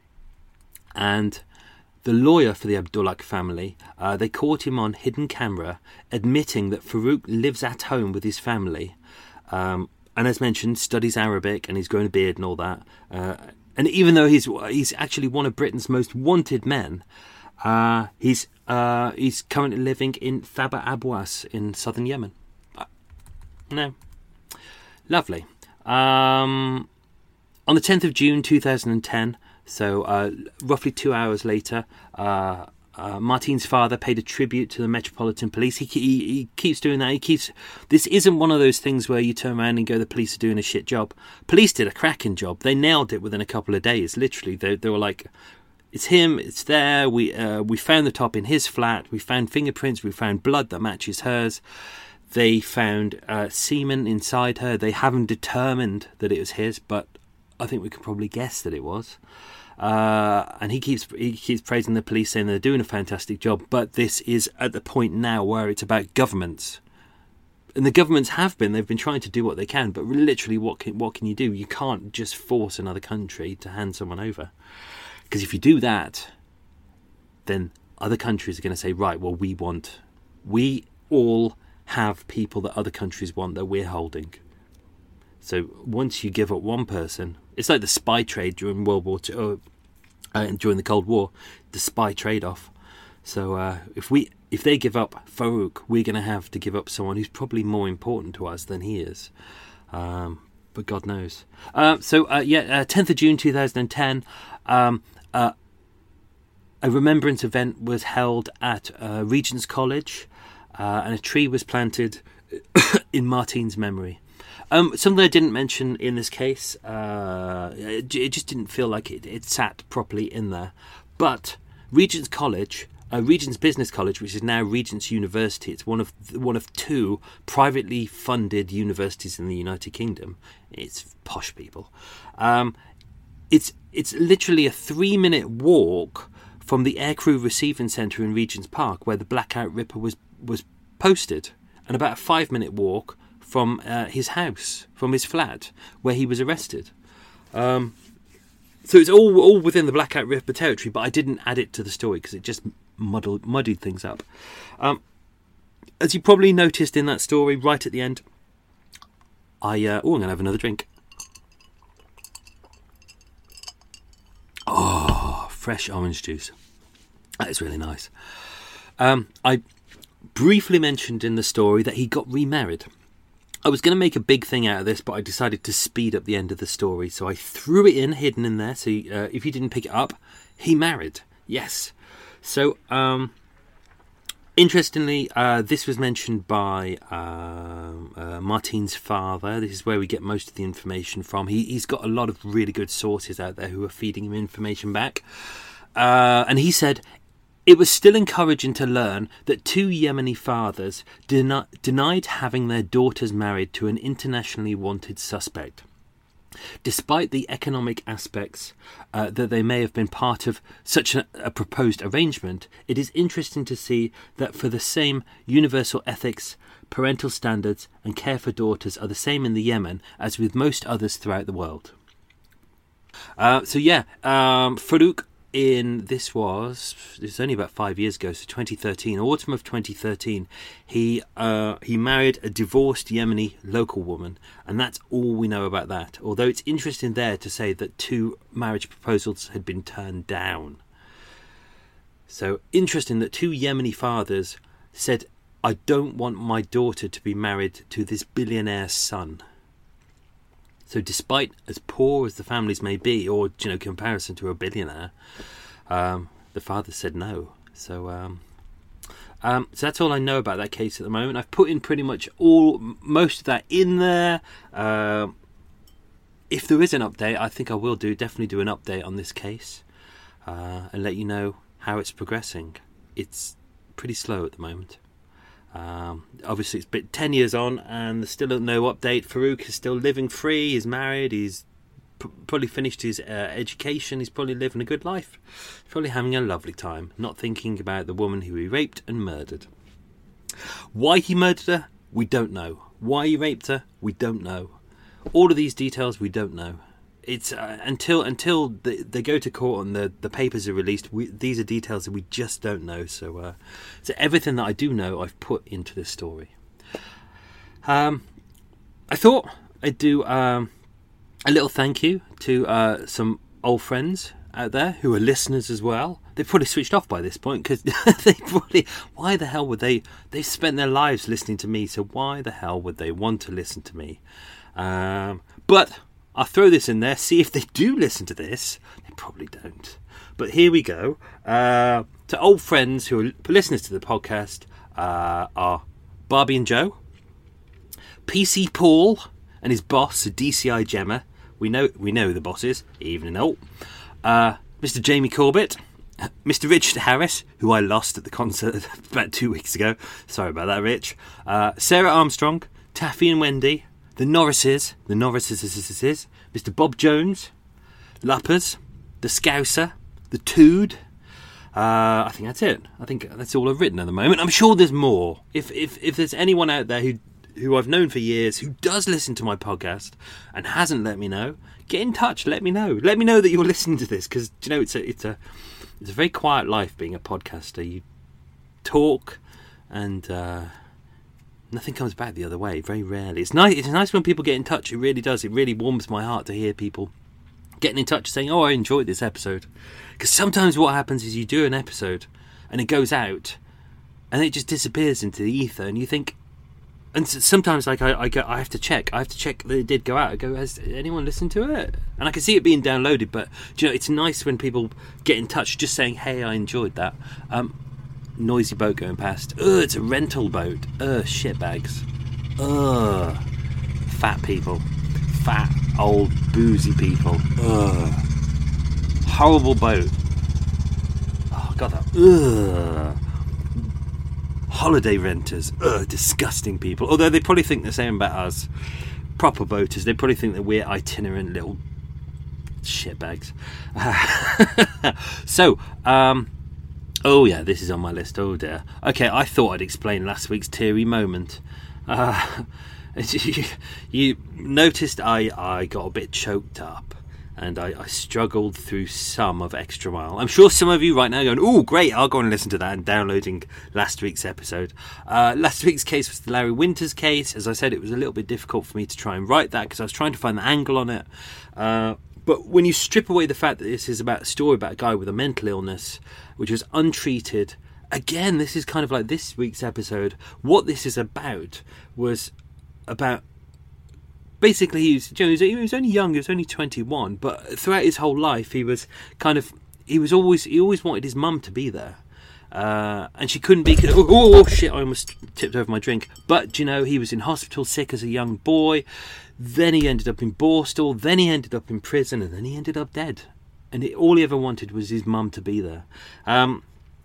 And the lawyer for the Abdullah family, uh, they caught him on hidden camera, admitting that Farouk lives at home with his family, um, and as mentioned, studies Arabic, and he's grown a beard and all that. Uh, and even though he's he's actually one of Britain's most wanted men, Uh, he's uh, he's currently living in Thabba Abwas in southern Yemen. Uh, no. Lovely. Um, on the tenth of June two thousand ten, so uh, roughly two hours later, uh, uh, Martin's father paid a tribute to the Metropolitan Police. He, he, he keeps doing that. He keeps. This isn't one of those things where you turn around and go, the police are doing a shit job. Police did a cracking job. They nailed it within a couple of days. Literally, they, they were like, it's him, it's there, we uh, we found the top in his flat, we found fingerprints, we found blood that matches hers, they found uh, semen inside her. They haven't determined that it was his, but I think we could probably guess that it was. Uh, and he keeps he keeps praising the police, saying they're doing a fantastic job, but this is at the point now where it's about governments. And the governments have been, they've been trying to do what they can, but literally what can, what can you do? You can't just force another country to hand someone over. Because if you do that, then other countries are going to say, right, well, we want, we all have people that other countries want that we're holding. So once you give up one person, it's like the spy trade during World War Two, uh, during the Cold War, the spy trade-off. So uh, if we, if they give up Farouk, we're going to have to give up someone who's probably more important to us than he is. Um, but God knows. Uh, so uh, yeah, uh, tenth of June two thousand ten. Um, Uh, a remembrance event was held at uh, Regent's College, uh, and a tree was planted in Martin's memory. Um, something I didn't mention in this case, uh, it, it just didn't feel like it, it sat properly in there. But Regent's College, uh, Regent's Business College, which is now Regent's University, it's one of one of two privately funded universities in the United Kingdom. It's posh people. Um, It's it's literally a three-minute walk from the Aircrew Receiving Centre in Regent's Park, where the Blackout Ripper was, was posted, and about a five-minute walk from uh, his house, from his flat, where he was arrested. Um, so it's all all within the Blackout Ripper territory, but I didn't add it to the story because it just muddled, muddied things up. Um, as you probably noticed in that story, right at the end, I uh, oh, I'm going to have another drink. Oh, fresh orange juice. That is really nice. Um, I briefly mentioned in the story that he got remarried. I was going to make a big thing out of this, but I decided to speed up the end of the story. So I threw it in, hidden in there. So uh, if you didn't pick it up, he married. Yes. So, um, interestingly, uh, this was mentioned by uh, uh, Martin's father. This is where we get most of the information from. He, he's got a lot of really good sources out there who are feeding him information back. Uh, and he said, it was still encouraging to learn that two Yemeni fathers den- denied having their daughters married to an internationally wanted suspect. Despite the economic aspects uh, that they may have been part of such a, a proposed arrangement, it is interesting to see that for the same universal ethics, parental standards and care for daughters are the same in the Yemen as with most others throughout the world. Uh, so yeah, um, Farouk in, this was, this was only about five years ago, so twenty thirteen, autumn of twenty thirteen, he uh, he married a divorced Yemeni local woman, and that's all we know about that. Although it's interesting there to say that two marriage proposals had been turned down. So interesting that two Yemeni fathers said, I don't want my daughter to be married to this billionaire's son. So despite as poor as the families may be, or, you know, comparison to a billionaire, um, the father said no. So, um, um, so that's all I know about that case at the moment. I've put in pretty much all, most of that in there. Uh, if there is an update, I think I will do, definitely do an update on this case uh, and let you know how it's progressing. It's pretty slow at the moment. Um, obviously, it's been ten years on, and there's still no update. Farouk is still living free. He's married. He's p- probably finished his uh, education. He's probably living a good life. He's probably having a lovely time, not thinking about the woman who he raped and murdered. Why he murdered her, we don't know. Why he raped her, we don't know. All of these details, we don't know. It's uh, until until they, they go to court and the, the papers are released. We, these are details that we just don't know. So, uh, so everything that I do know, I've put into this story. Um, I thought I'd do um, a little thank you to uh, some old friends out there who are listeners as well. They've probably switched off by this point because they probably, why the hell would they? They've spent their lives listening to me, so why the hell would they want to listen to me? Um, but I'll throw this in there, see if they do listen to this. They probably don't. But here we go. Uh, to old friends who are listeners to the podcast uh, are Barbie and Joe, P C Paul and his boss, D C I Gemma. We know we know who the boss is, even in old. Uh, Mister Jamie Corbett, Mister Richard Harris, who I lost at the concert about two weeks ago. Sorry about that, Rich. Uh, Sarah Armstrong, Taffy and Wendy, the Norrises, the Norrises, Mister Bob Jones, Luppers, the Scouser, the Tood. Uh, I think that's it. I think that's all I've written at the moment. I'm sure there's more. If if if there's anyone out there who who I've known for years who does listen to my podcast and hasn't let me know, get in touch. Let me know. Let me know that you're listening to this, because you know it's a it's a it's a very quiet life being a podcaster. You talk and. Uh, Nothing comes back the other way, very rarely. It's nice It's nice when people get in touch, it really does. It really warms my heart to hear people getting in touch saying, oh, I enjoyed this episode. Because sometimes what happens is you do an episode and it goes out and it just disappears into the ether and you think... And sometimes like I, I, go, I have to check. I have to check that it did go out. I go, has anyone listened to it? And I can see it being downloaded, but do you know, it's nice when people get in touch just saying, hey, I enjoyed that. Um... Noisy boat going past. Ugh, it's a rental boat. Ugh, shitbags. Ugh, fat people. Fat, old, boozy people. Ugh. Horrible boat. Oh, God, that. Ugh. Holiday renters. Ugh, disgusting people. Although they probably think the same about us. Proper boaters. They probably think that we're itinerant little shitbags. Uh, so, um... Oh yeah, this is on my list. Oh dear. Okay, I thought I'd explain last week's teary moment. Uh, you, you noticed I, I got a bit choked up and I, I struggled through some of Extra Mile. I'm sure some of you right now are going, oh great, I'll go and listen to that, and downloading last week's episode. Uh, last week's case was the Larry Winters case. As I said, it was a little bit difficult for me to try and write that because I was trying to find the angle on it. Uh, But when you strip away the fact that this is about a story about a guy with a mental illness, which was untreated, again, this is kind of like this week's episode. What this is about was about basically he was, you know, he was only young, he was only twenty-one, but throughout his whole life he was kind of he was always he always wanted his mum to be there. Uh, and she couldn't be. Oh, oh, oh shit! I almost tipped over my drink. But you know, he was in hospital sick as a young boy. Then he ended up in Borstal. Then he ended up in prison, and then he ended up dead. And it, all he ever wanted was his mum to be there. Um,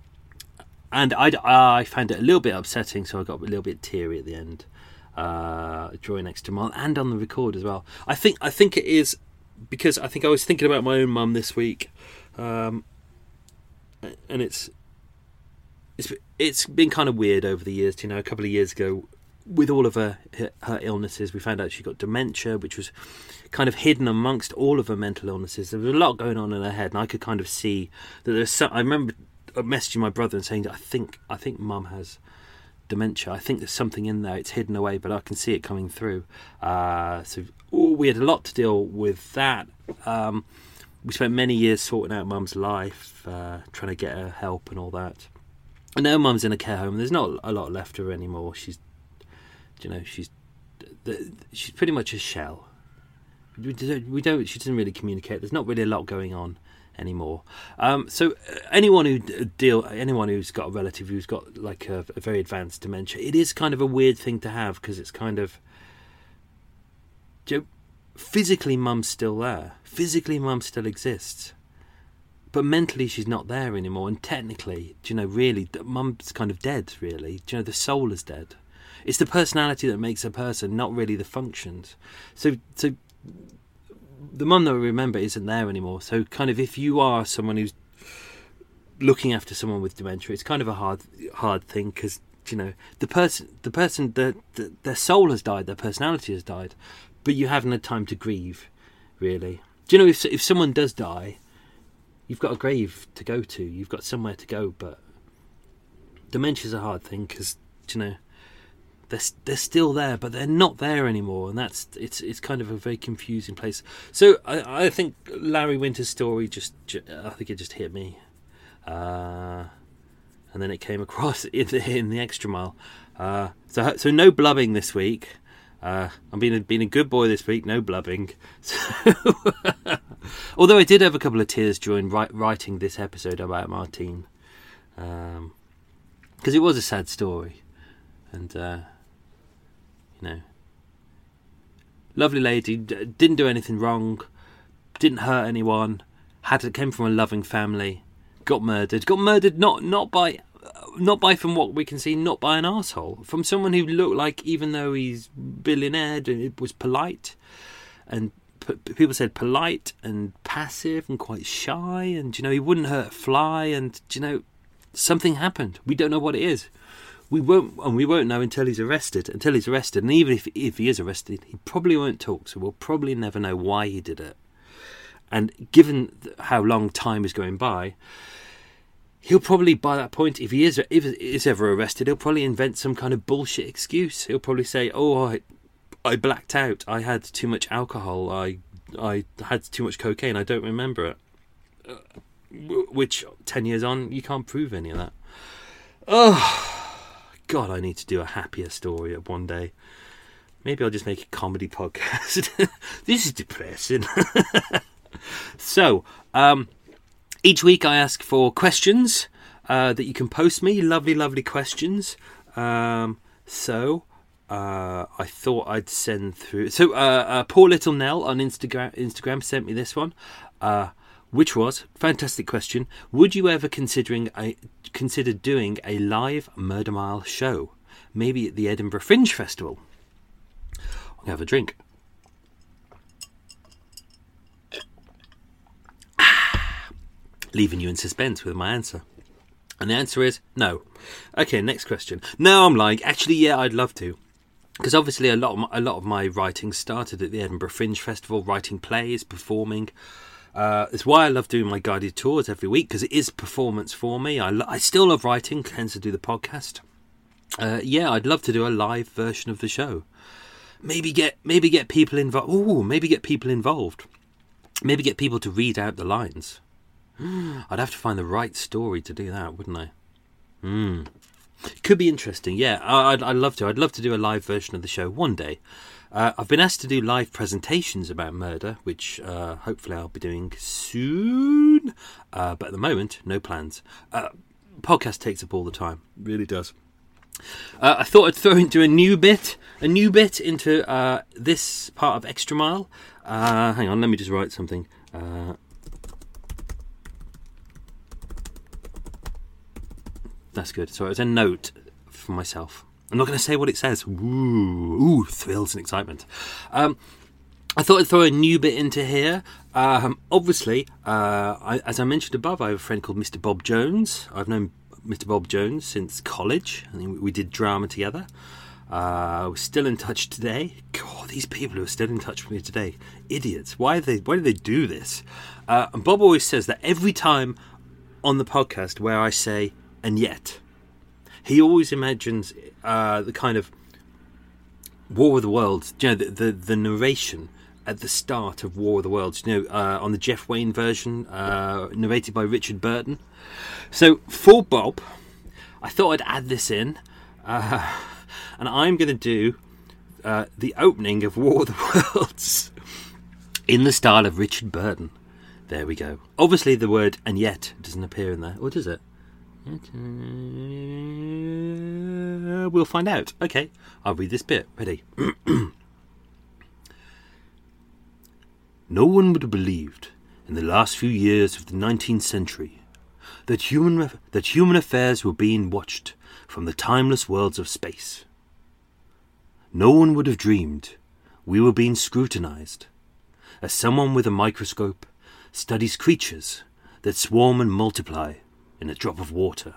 and I, I found it a little bit upsetting, so I got a little bit teary at the end, uh, drawing Extra Mile, and on the record as well. I think I think it is because I think I was thinking about my own mum this week, um, and it's. It's it's been kind of weird over the years. You know, a couple of years ago, with all of her her illnesses, we found out she got dementia, which was kind of hidden amongst all of her mental illnesses. There was a lot going on in her head, and I could kind of see that there's. Some, I remember messaging my brother and saying that I think I think Mum has dementia. I think there's something in there. It's hidden away, but I can see it coming through. Uh, so ooh, we had a lot to deal with that. Um, we spent many years sorting out Mum's life, uh, trying to get her help and all that. And now Mum's in a care home. There's not a lot left of her anymore. She's, you know, she's she's pretty much a shell. We don't, we don't. She doesn't really communicate. There's not really a lot going on anymore. Um, so anyone who deal, anyone who's got a relative who's got like a, a very advanced dementia, it is kind of a weird thing to have because it's kind of, you know, physically Mum's still there. Physically Mum still exists. but mentally she's not there anymore. And technically, do you know, really, mum's kind of dead, really. Do you know, the soul is dead. It's the personality that makes a person, not really the functions. So, so the mum that we remember isn't there anymore. So kind of if you are someone who's looking after someone with dementia, it's kind of a hard hard thing, because, you know, the person, the person, the, the, their soul has died, their personality has died, but you haven't had time to grieve, really. Do you know, if if someone does die, you've got a grave to go to, you've got somewhere to go, but dementia's a hard thing, because, you know, they're, they're still there, but they're not there anymore, and that's it's it's kind of a very confusing place. So I, I think Larry Winter's story just, I think it just hit me, uh, and then it came across in the, in the extra mile. Uh, so so no blubbing this week. Uh, I'm being a, being a good boy this week, no blubbing. So, although I did have a couple of tears during write, writing this episode about Martine, because um, it was a sad story, and uh, you know, lovely lady, d- didn't do anything wrong, didn't hurt anyone, had came from a loving family, got murdered, got murdered not not by. Not by, from what we can see, not by an arsehole. From someone who looked like, even though he's billionaire, it was polite. And p- people said polite and passive and quite shy. And, you know, he wouldn't hurt a fly. And, you know, something happened. We don't know what it is. We won't, and we won't know until he's arrested. Until he's arrested. And even if, if he is arrested, he probably won't talk. So we'll probably never know why he did it. And given how long time is going by, he'll probably, by that point, if he is if he is ever arrested, he'll probably invent some kind of bullshit excuse. He'll probably say, "Oh, I, I blacked out. I had too much alcohol. I, I had too much cocaine. I don't remember it." Uh, which, ten years on, you can't prove any of that. Oh, God, I need to do a happier story at one day. Maybe I'll just make a comedy podcast. This is depressing. So, um... each week I ask for questions uh, that you can post me. Lovely, lovely questions. Um, so uh, I thought I'd send through. So uh, uh, Poor Little Nell on Instagram Instagram sent me this one, uh, which was fantastic question. Would you ever considering a consider doing a live Murder Mile show, maybe at the Edinburgh Fringe Festival? I'm gonna have a drink. Leaving you in suspense with my answer. And the answer is no. Okay, next question. No, I'm lying. Actually, yeah, I'd love to. Because obviously a lot, of my, a lot of my writing started at the Edinburgh Fringe Festival, writing plays, performing. Uh, it's why I love doing my guided tours every week, because it is performance for me. I, lo- I still love writing, hence to do the podcast. Uh, yeah, I'd love to do a live version of the show. Maybe get maybe get people involved. Ooh, maybe get people involved. Maybe get people to read out the lines. I'd have to find the right story to do that, wouldn't I? Hmm. Could be interesting, yeah. I'd, I'd love to. I'd love to do a live version of the show one day. Uh, I've been asked to do live presentations about murder, which uh, hopefully I'll be doing soon. Uh, but at the moment, no plans. Uh, podcast takes up all the time. Really does. Uh, I thought I'd throw into a new bit, a new bit into uh, this part of Extra Mile. Uh, hang on, let me just write something. Uh, That's good. So it's a note for myself. I'm not going to say what it says. Ooh, ooh, thrills and excitement. Um, I thought I'd throw a new bit into here. Um, obviously, uh, I, as I mentioned above, I have a friend called Mister Bob Jones. I've known Mister Bob Jones since college. I think we did drama together. Uh, we're still in touch today. God, these people who are still in touch with me today, idiots. Why they? Why do they do this? Uh, and Bob always says that every time on the podcast where I say "and yet," he always imagines uh, the kind of War of the Worlds, you know, the, the, the narration at the start of War of the Worlds, you know, uh, on the Jeff Wayne version, uh, narrated by Richard Burton. So for Bob, I thought I'd add this in, uh, and I'm going to do uh, the opening of War of the Worlds in the style of Richard Burton. There we go. Obviously the word "and yet" doesn't appear in there, or does it? We'll find out. Okay, I'll read this bit. Ready? No one would have believed in the last few years of the nineteenth century, that human, that human affairs were being watched from the timeless worlds of space. No one would have dreamed we were being scrutinized, as someone with a microscope studies creatures that swarm and multiply in a drop of water.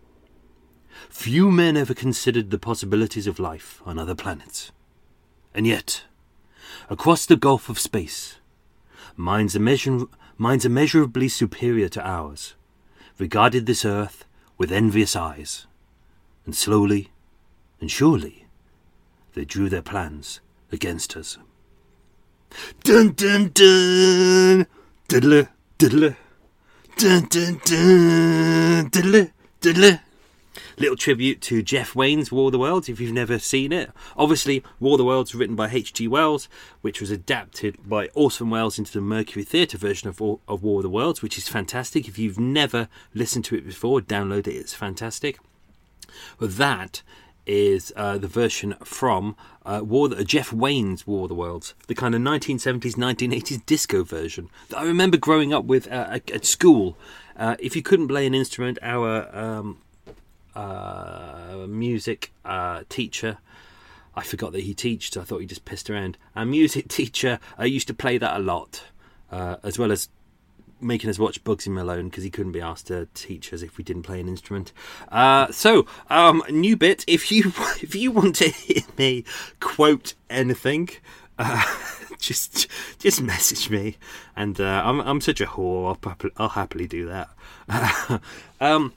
Few men ever considered the possibilities of life on other planets. And yet, across the gulf of space, minds, immeasur- minds immeasurably superior to ours regarded this Earth with envious eyes, and slowly and surely they drew their plans against us. Dun dun dun! Diddler, diddler. Dun dun dun! Diddler, diddler. Little tribute to Jeff Wayne's War of the Worlds, if you've never seen it. Obviously, War of the Worlds was written by H G Wells, which was adapted by Orson Welles into the Mercury Theatre version of, of War of the Worlds, which is fantastic. If you've never listened to it before, download it, it's fantastic. But that is uh, the version from uh, War the, uh, Jeff Wayne's War of the Worlds, the kind of nineteen seventies, nineteen eighties disco version that I remember growing up with uh, at school. Uh, if you couldn't play an instrument, our um, uh, music uh, teacher, I forgot that he teached, I thought he just pissed around. Our music teacher uh, used to play that a lot, uh, as well as making us watch Bugsy Malone, because he couldn't be asked to teach us if we didn't play an instrument. Uh, so, um, new bit. If you if you want to hear me quote anything, uh, just just message me, and uh, I'm I'm such a whore. I'll, I'll happily do that. Uh, um,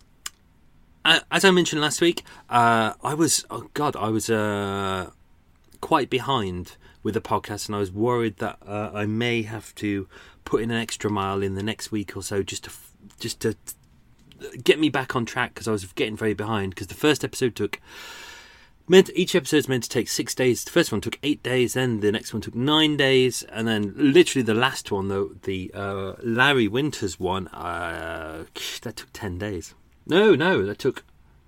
as I mentioned last week, uh, I was oh god, I was uh, quite behind with the podcast, and I was worried that uh, I may have to put in an extra mile in the next week or so just to just to get me back on track, because I was getting very behind. Because the first episode took meant each episode is meant to take six days. The first one took eight days, then the next one took nine days, and then literally the last one, though, the uh, Larry Winters one, uh, that took ten days. No, no, that took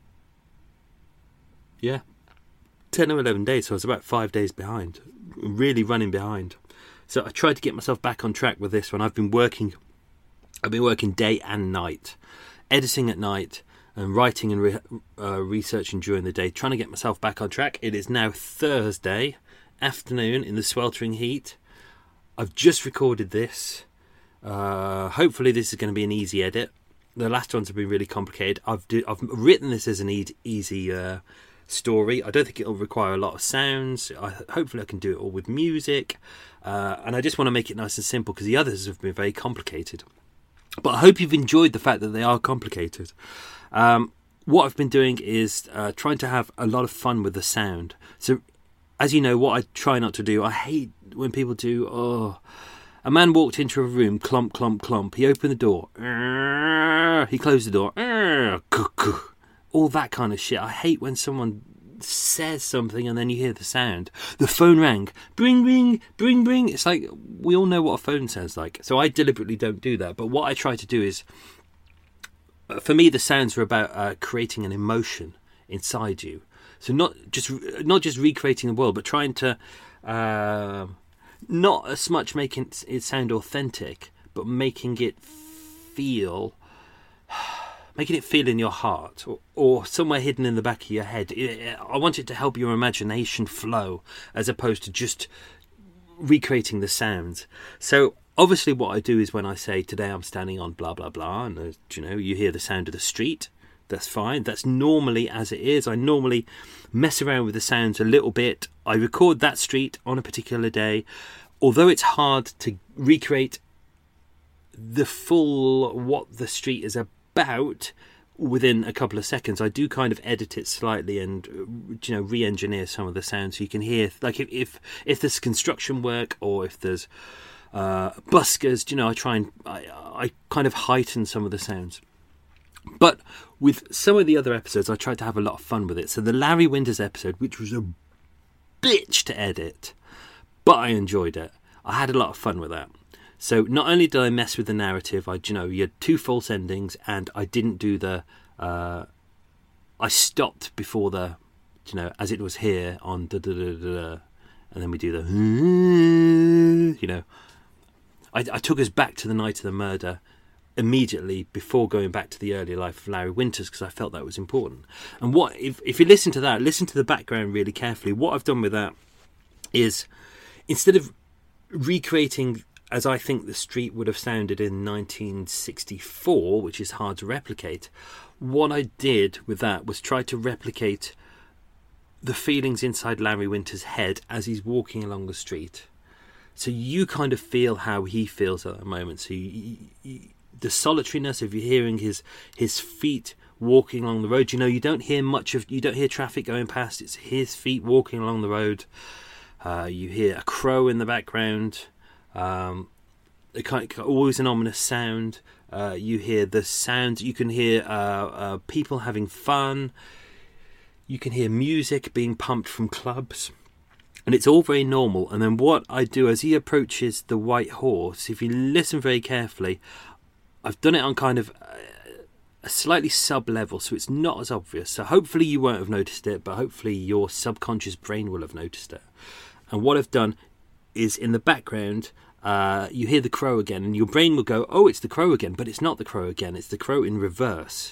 yeah ten or eleven days. So I was about five days behind, really running behind. So I tried to get myself back on track with this one. I've been working, I've been working day and night, editing at night and writing and re- uh, researching during the day, trying to get myself back on track. It is now Thursday afternoon in the sweltering heat. I've just recorded this. Uh, hopefully this is going to be an easy edit. The last ones have been really complicated. I've do, I've written this as an e- easy uh, story. I don't think it'll require a lot of sounds. I, hopefully I can do it all with music. Uh, and I just want to make it nice and simple, because the others have been very complicated. But I hope you've enjoyed the fact that they are complicated. Um, what I've been doing is uh, trying to have a lot of fun with the sound. So, as you know, what I try not to do, I hate when people do, oh, a man walked into a room, clump, clump, clump. He opened the door. He closed the door. All that kind of shit. I hate when someone says something and then you hear the sound. The phone rang. Bring, bring, bring, bring. It's like, we all know what a phone sounds like. So I deliberately don't do that. But what I try to do is, for me, the sounds are about uh, creating an emotion inside you. So not just not just recreating the world, but trying to uh, not as much making it sound authentic, but making it feel, making it feel in your heart, or, or somewhere hidden in the back of your head. I want it to help your imagination flow, as opposed to just recreating the sounds. So obviously what I do is, when I say today I'm standing on blah blah blah, and uh, you know, you hear the sound of the street, that's fine. That's normally as it is. I normally mess around with the sounds a little bit. I record that street on a particular day. Although it's hard to recreate the full what the street is about within a couple of seconds, I do kind of edit it slightly and, you know, re-engineer some of the sounds so you can hear, like, if if, if there's construction work, or if there's uh, buskers, you know, I try and I, I kind of heighten some of the sounds. But with some of the other episodes, I tried to have a lot of fun with it. So the Larry Winters episode, which was a bitch to edit, but I enjoyed it. I had a lot of fun with that. So not only did I mess with the narrative, I, you know, you had two false endings, and I didn't do the, uh, I stopped before the, you know, as it was here on da da da da, and then we do the, you know, I, I took us back to the night of the murder immediately before going back to the earlier life of Larry Winters, because I felt that was important. And what if, if you listen to that, listen to the background really carefully, what I've done with that is, instead of recreating as I think the street would have sounded in nineteen sixty-four, which is hard to replicate, what I did with that was try to replicate the feelings inside Larry Winters' head as he's walking along the street. So you kind of feel how he feels at that moment. So you, you, the solitariness of you hearing his his feet walking along the road. You know, you don't hear much of, you don't hear traffic going past. It's his feet walking along the road. Uh, you hear a crow in the background. Um, it kind of, always an ominous sound. Uh, you hear the sound. You can hear uh, uh, people having fun. You can hear music being pumped from clubs. And it's all very normal. And then what I do as he approaches the white horse, if you listen very carefully, I've done it on kind of a slightly sub-level, so it's not as obvious. So hopefully you won't have noticed it, but hopefully your subconscious brain will have noticed it. And what I've done is, in the background, uh, you hear the crow again, and your brain will go, oh, it's the crow again, but it's not the crow again, it's the crow in reverse.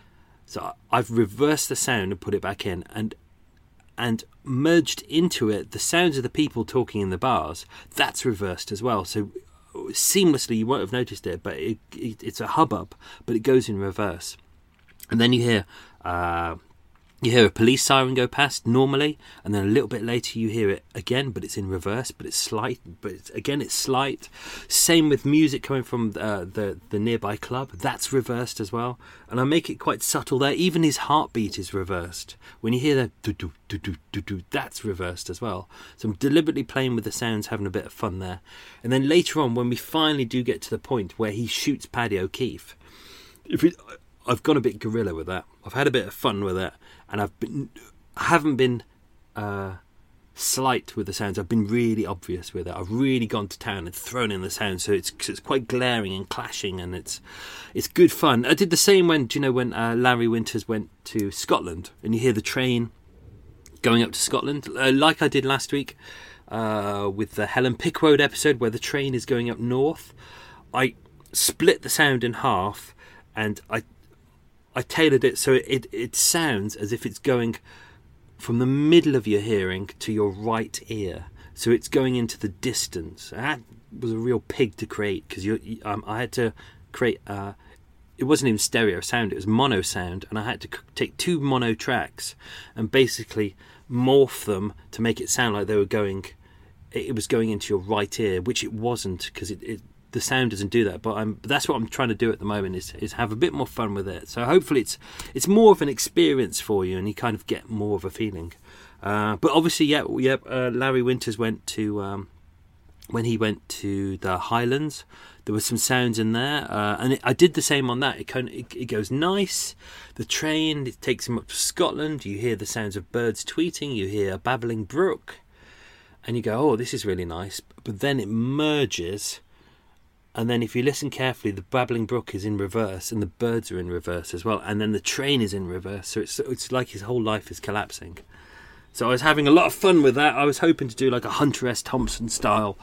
So I've reversed the sound and put it back in, and and merged into it the sounds of the people talking in the bars. That's reversed as well. So seamlessly, you won't have noticed it, but it, it, it's a hubbub, but it goes in reverse. And then you hear uh, you hear a police siren go past normally, and then a little bit later you hear it again, but it's in reverse, but it's slight, but it's, again it's slight. Same with music coming from uh, the the nearby club, that's reversed as well. And I make it quite subtle there. Even his heartbeat is reversed. When you hear that do do do do do do, that's reversed as well. So I'm deliberately playing with the sounds, having a bit of fun there. And then later on, when we finally do get to the point where he shoots Paddy O'Keefe, if we, I've gone a bit guerrilla with that. I've had a bit of fun with it, and I've been, I haven't been uh, slight with the sounds. I've been really obvious with it. I've really gone to town and thrown in the sounds, so it's it's quite glaring and clashing, and it's it's good fun. I did the same when, do you know, when uh, Larry Winters went to Scotland, and you hear the train going up to Scotland, uh, like I did last week uh, with the Helen Pickroad episode where the train is going up north. I split the sound in half, and I I tailored it so it, it, it sounds as if it's going from the middle of your hearing to your right ear. So it's going into the distance. That was a real pig to create, because you, um, I had to create, uh, it wasn't even stereo sound, it was mono sound, and I had to c- take two mono tracks and basically morph them to make it sound like they were going, it, it was going into your right ear, which it wasn't, because it, it the sound doesn't do that, but I'm, that's what I'm trying to do at the moment, is, is have a bit more fun with it. So hopefully it's it's more of an experience for you, and you kind of get more of a feeling. Uh, but obviously, yeah, yeah. Uh, Larry Winters went to um, when he went to the Highlands. There were some sounds in there, uh, and it, I did the same on that. It kind of, it, it goes nice. The train, it takes him up to Scotland. You hear the sounds of birds tweeting. You hear a babbling brook, and you go, "Oh, this is really nice." But then it merges. And then if you listen carefully, the babbling brook is in reverse and the birds are in reverse as well. And then the train is in reverse. So it's it's like his whole life is collapsing. So I was having a lot of fun with that. I was hoping to do like a Hunter S. Thompson style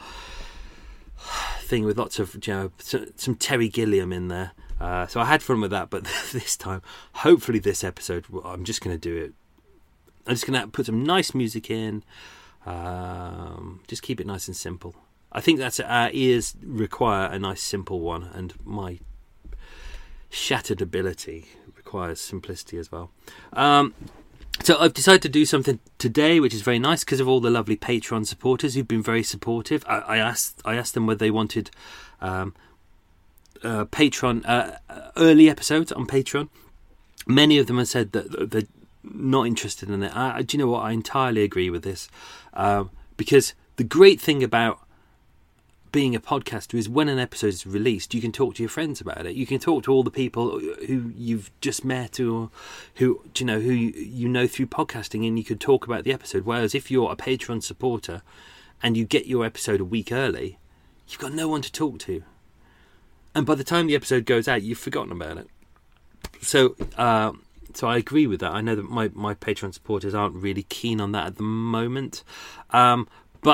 thing with lots of, you know, some Terry Gilliam in there. Uh, so I had fun with that. But this time, hopefully this episode, I'm just going to do it. I'm just going to put some nice music in. Um, just keep it nice and simple. I think that's our ears require a nice simple one, and my shattered ability requires simplicity as well. Um, so I've decided to do something today, which is very nice because of all the lovely Patreon supporters who've been very supportive. I, I asked I asked them whether they wanted um, uh, Patreon uh, early episodes on Patreon. Many of them have said that they're not interested in it. I, do you know what? I entirely agree with this, um, because the great thing about being a podcaster is when an episode is released, you can talk to your friends about it. You can talk to all the people who you've just met, or who you know who you, you know through podcasting, and you could talk about the episode. Whereas if you're a Patreon supporter and you get your episode a week early, you've got no one to talk to, and by the time the episode goes out, you've forgotten about it. So, uh, so I agree with that. I know that my my Patreon supporters aren't really keen on that at the moment, um, but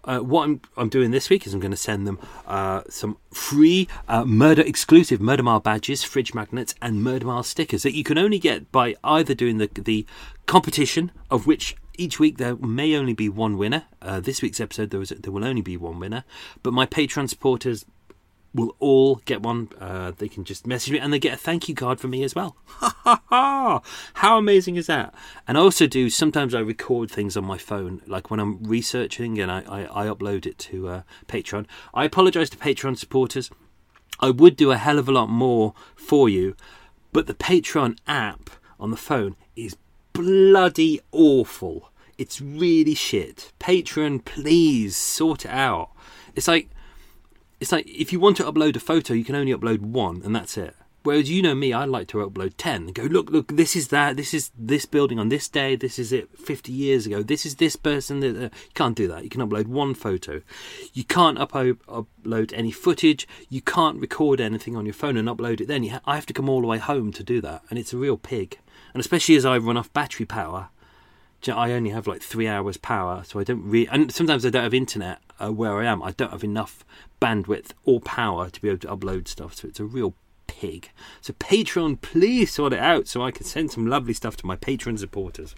uh, what I'm, I'm doing this week is I'm going to send them uh, some free uh, Murder exclusive Murder Mile badges, fridge magnets, and Murder Mile stickers that you can only get by either doing the the competition, of which each week there may only be one winner. Uh, this week's episode there was there will only be one winner, but my Patreon supporters will all get one. Uh, they can just message me and they get a thank you card from me as well. Ha ha ha! How amazing is that? And I also do, sometimes I record things on my phone, like when I'm researching and I, I, I upload it to uh, Patreon. I apologise to Patreon supporters. I would do a hell of a lot more for you, but the Patreon app on the phone is bloody awful. It's really shit. Patreon, please sort it out. It's like, It's like if you want to upload a photo, you can only upload one, and that's it. Whereas, you know me, I like to upload ten and go, look, look, this is that, this is this building on this day, this is it fifty years ago, this is this person. That, uh, you can't do that. You can upload one photo. You can't upload, upload any footage. You can't record anything on your phone and upload it then. You ha- I have to come all the way home to do that, and it's a real pig. And especially as I run off battery power, I only have like three hours power, so I don't really, and sometimes I don't have internet uh, where I am. I don't have enough bandwidth or power to be able to upload stuff, so it's a real pig. So Patreon, please sort it out so I can send some lovely stuff to my Patreon supporters.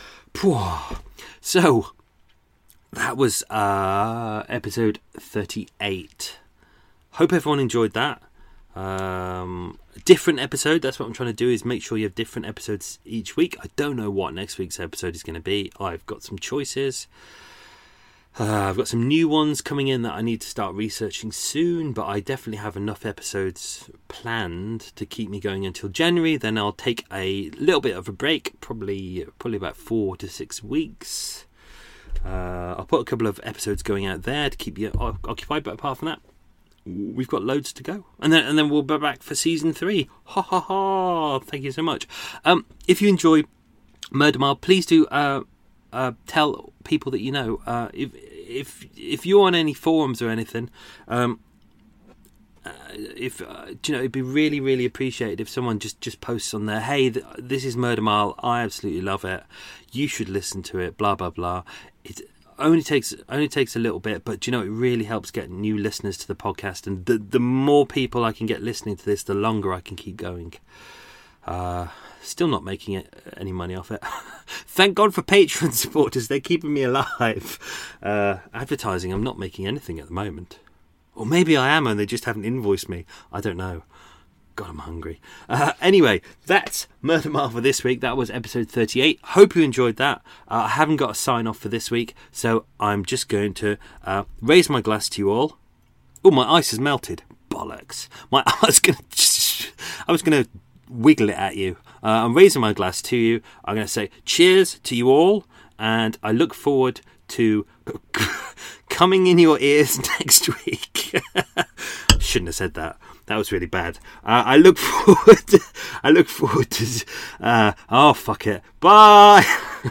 So that was uh, episode thirty-eight. Hope everyone enjoyed that. Um, different episode, that's what I'm trying to do, is make sure you have different episodes each week. I don't know what next week's episode is going to be. I've got some choices. uh, I've got some new ones coming in that I need to start researching soon, but I definitely have enough episodes planned to keep me going until January. Then I'll take a little bit of a break, probably probably about four to six weeks. uh, I'll put a couple of episodes going out there to keep you occupied, but apart from that, we've got loads to go, and then and then we'll be back for season three. Ha ha ha! Thank you so much. Um, if you enjoy Murder Mile, please do uh, uh, tell people that you know. Uh, if if if you're on any forums or anything, um, uh, if uh, do you know, it'd be really really appreciated if someone just just posts on there. Hey, th- this is Murder Mile. I absolutely love it. You should listen to it. Blah blah blah. It's Only takes only takes a little bit, but do you know, it really helps get new listeners to the podcast, and the the more people I can get listening to this, the longer I can keep going. Uh, still not making it, any money off it. Thank God for Patreon supporters; they're keeping me alive. Uh, advertising, I'm not making anything at the moment, or maybe I am, and they just haven't invoiced me. I don't know. God, I'm hungry. Uh, anyway, that's Murder Mile for this week. That was episode thirty-eight. Hope you enjoyed that. Uh, I haven't got a sign off for this week, so I'm just going to uh, raise my glass to you all. Oh, my ice has melted. Bollocks. My I was going to I was going to wiggle it at you. Uh, I'm raising my glass to you. I'm going to say cheers to you all, and I look forward to coming in your ears next week. Shouldn't have said that. That was really bad. Uh, I look forward to, I look forward to, uh, oh, fuck it. Bye!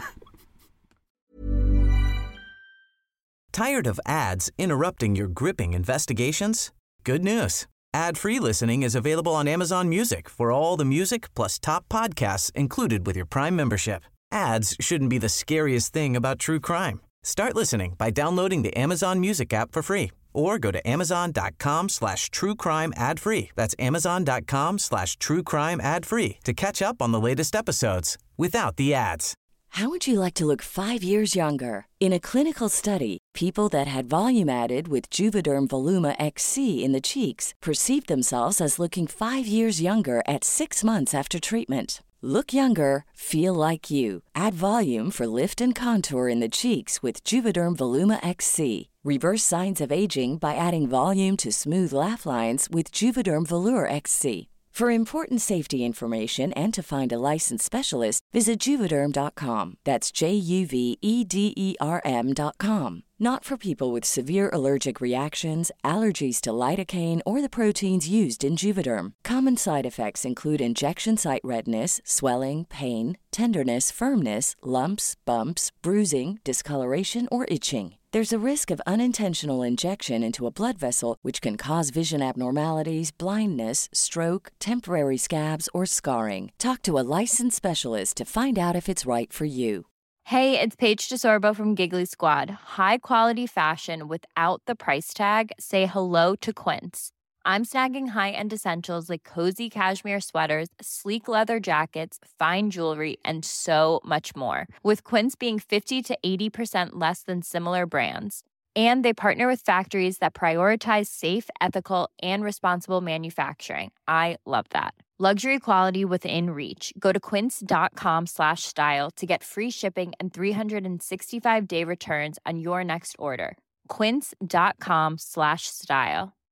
Tired of ads interrupting your gripping investigations? Good news. Ad-free listening is available on Amazon Music for all the music plus top podcasts included with your Prime membership. Ads shouldn't be the scariest thing about true crime. Start listening by downloading the Amazon Music app for free, or go to amazon.com slash true crime ad free. That's amazon.com slash true crime ad free to catch up on the latest episodes without the ads. How would you like to look five years younger? In a clinical study, people that had volume added with Juvederm Voluma X C in the cheeks perceived themselves as looking five years younger at six months after treatment. Look younger, feel like you. Add volume for lift and contour in the cheeks with Juvederm Voluma X C. Reverse signs of aging by adding volume to smooth laugh lines with Juvederm Volure X C. For important safety information and to find a licensed specialist, visit Juvederm dot com. That's J U V E D E R M dot com. Not for people with severe allergic reactions, allergies to lidocaine, or the proteins used in Juvederm. Common side effects include injection site redness, swelling, pain, tenderness, firmness, lumps, bumps, bruising, discoloration, or itching. There's a risk of unintentional injection into a blood vessel, which can cause vision abnormalities, blindness, stroke, temporary scabs, or scarring. Talk to a licensed specialist to find out if it's right for you. Hey, it's Paige DeSorbo from Giggly Squad. High quality fashion without the price tag. Say hello to Quince. I'm snagging high-end essentials like cozy cashmere sweaters, sleek leather jackets, fine jewelry, and so much more. With Quince being fifty to eighty percent less than similar brands. And they partner with factories that prioritize safe, ethical, and responsible manufacturing. I love that. Luxury quality within reach. Go to quince.com slash style to get free shipping and three sixty-five day returns on your next order. Quince.com slash style.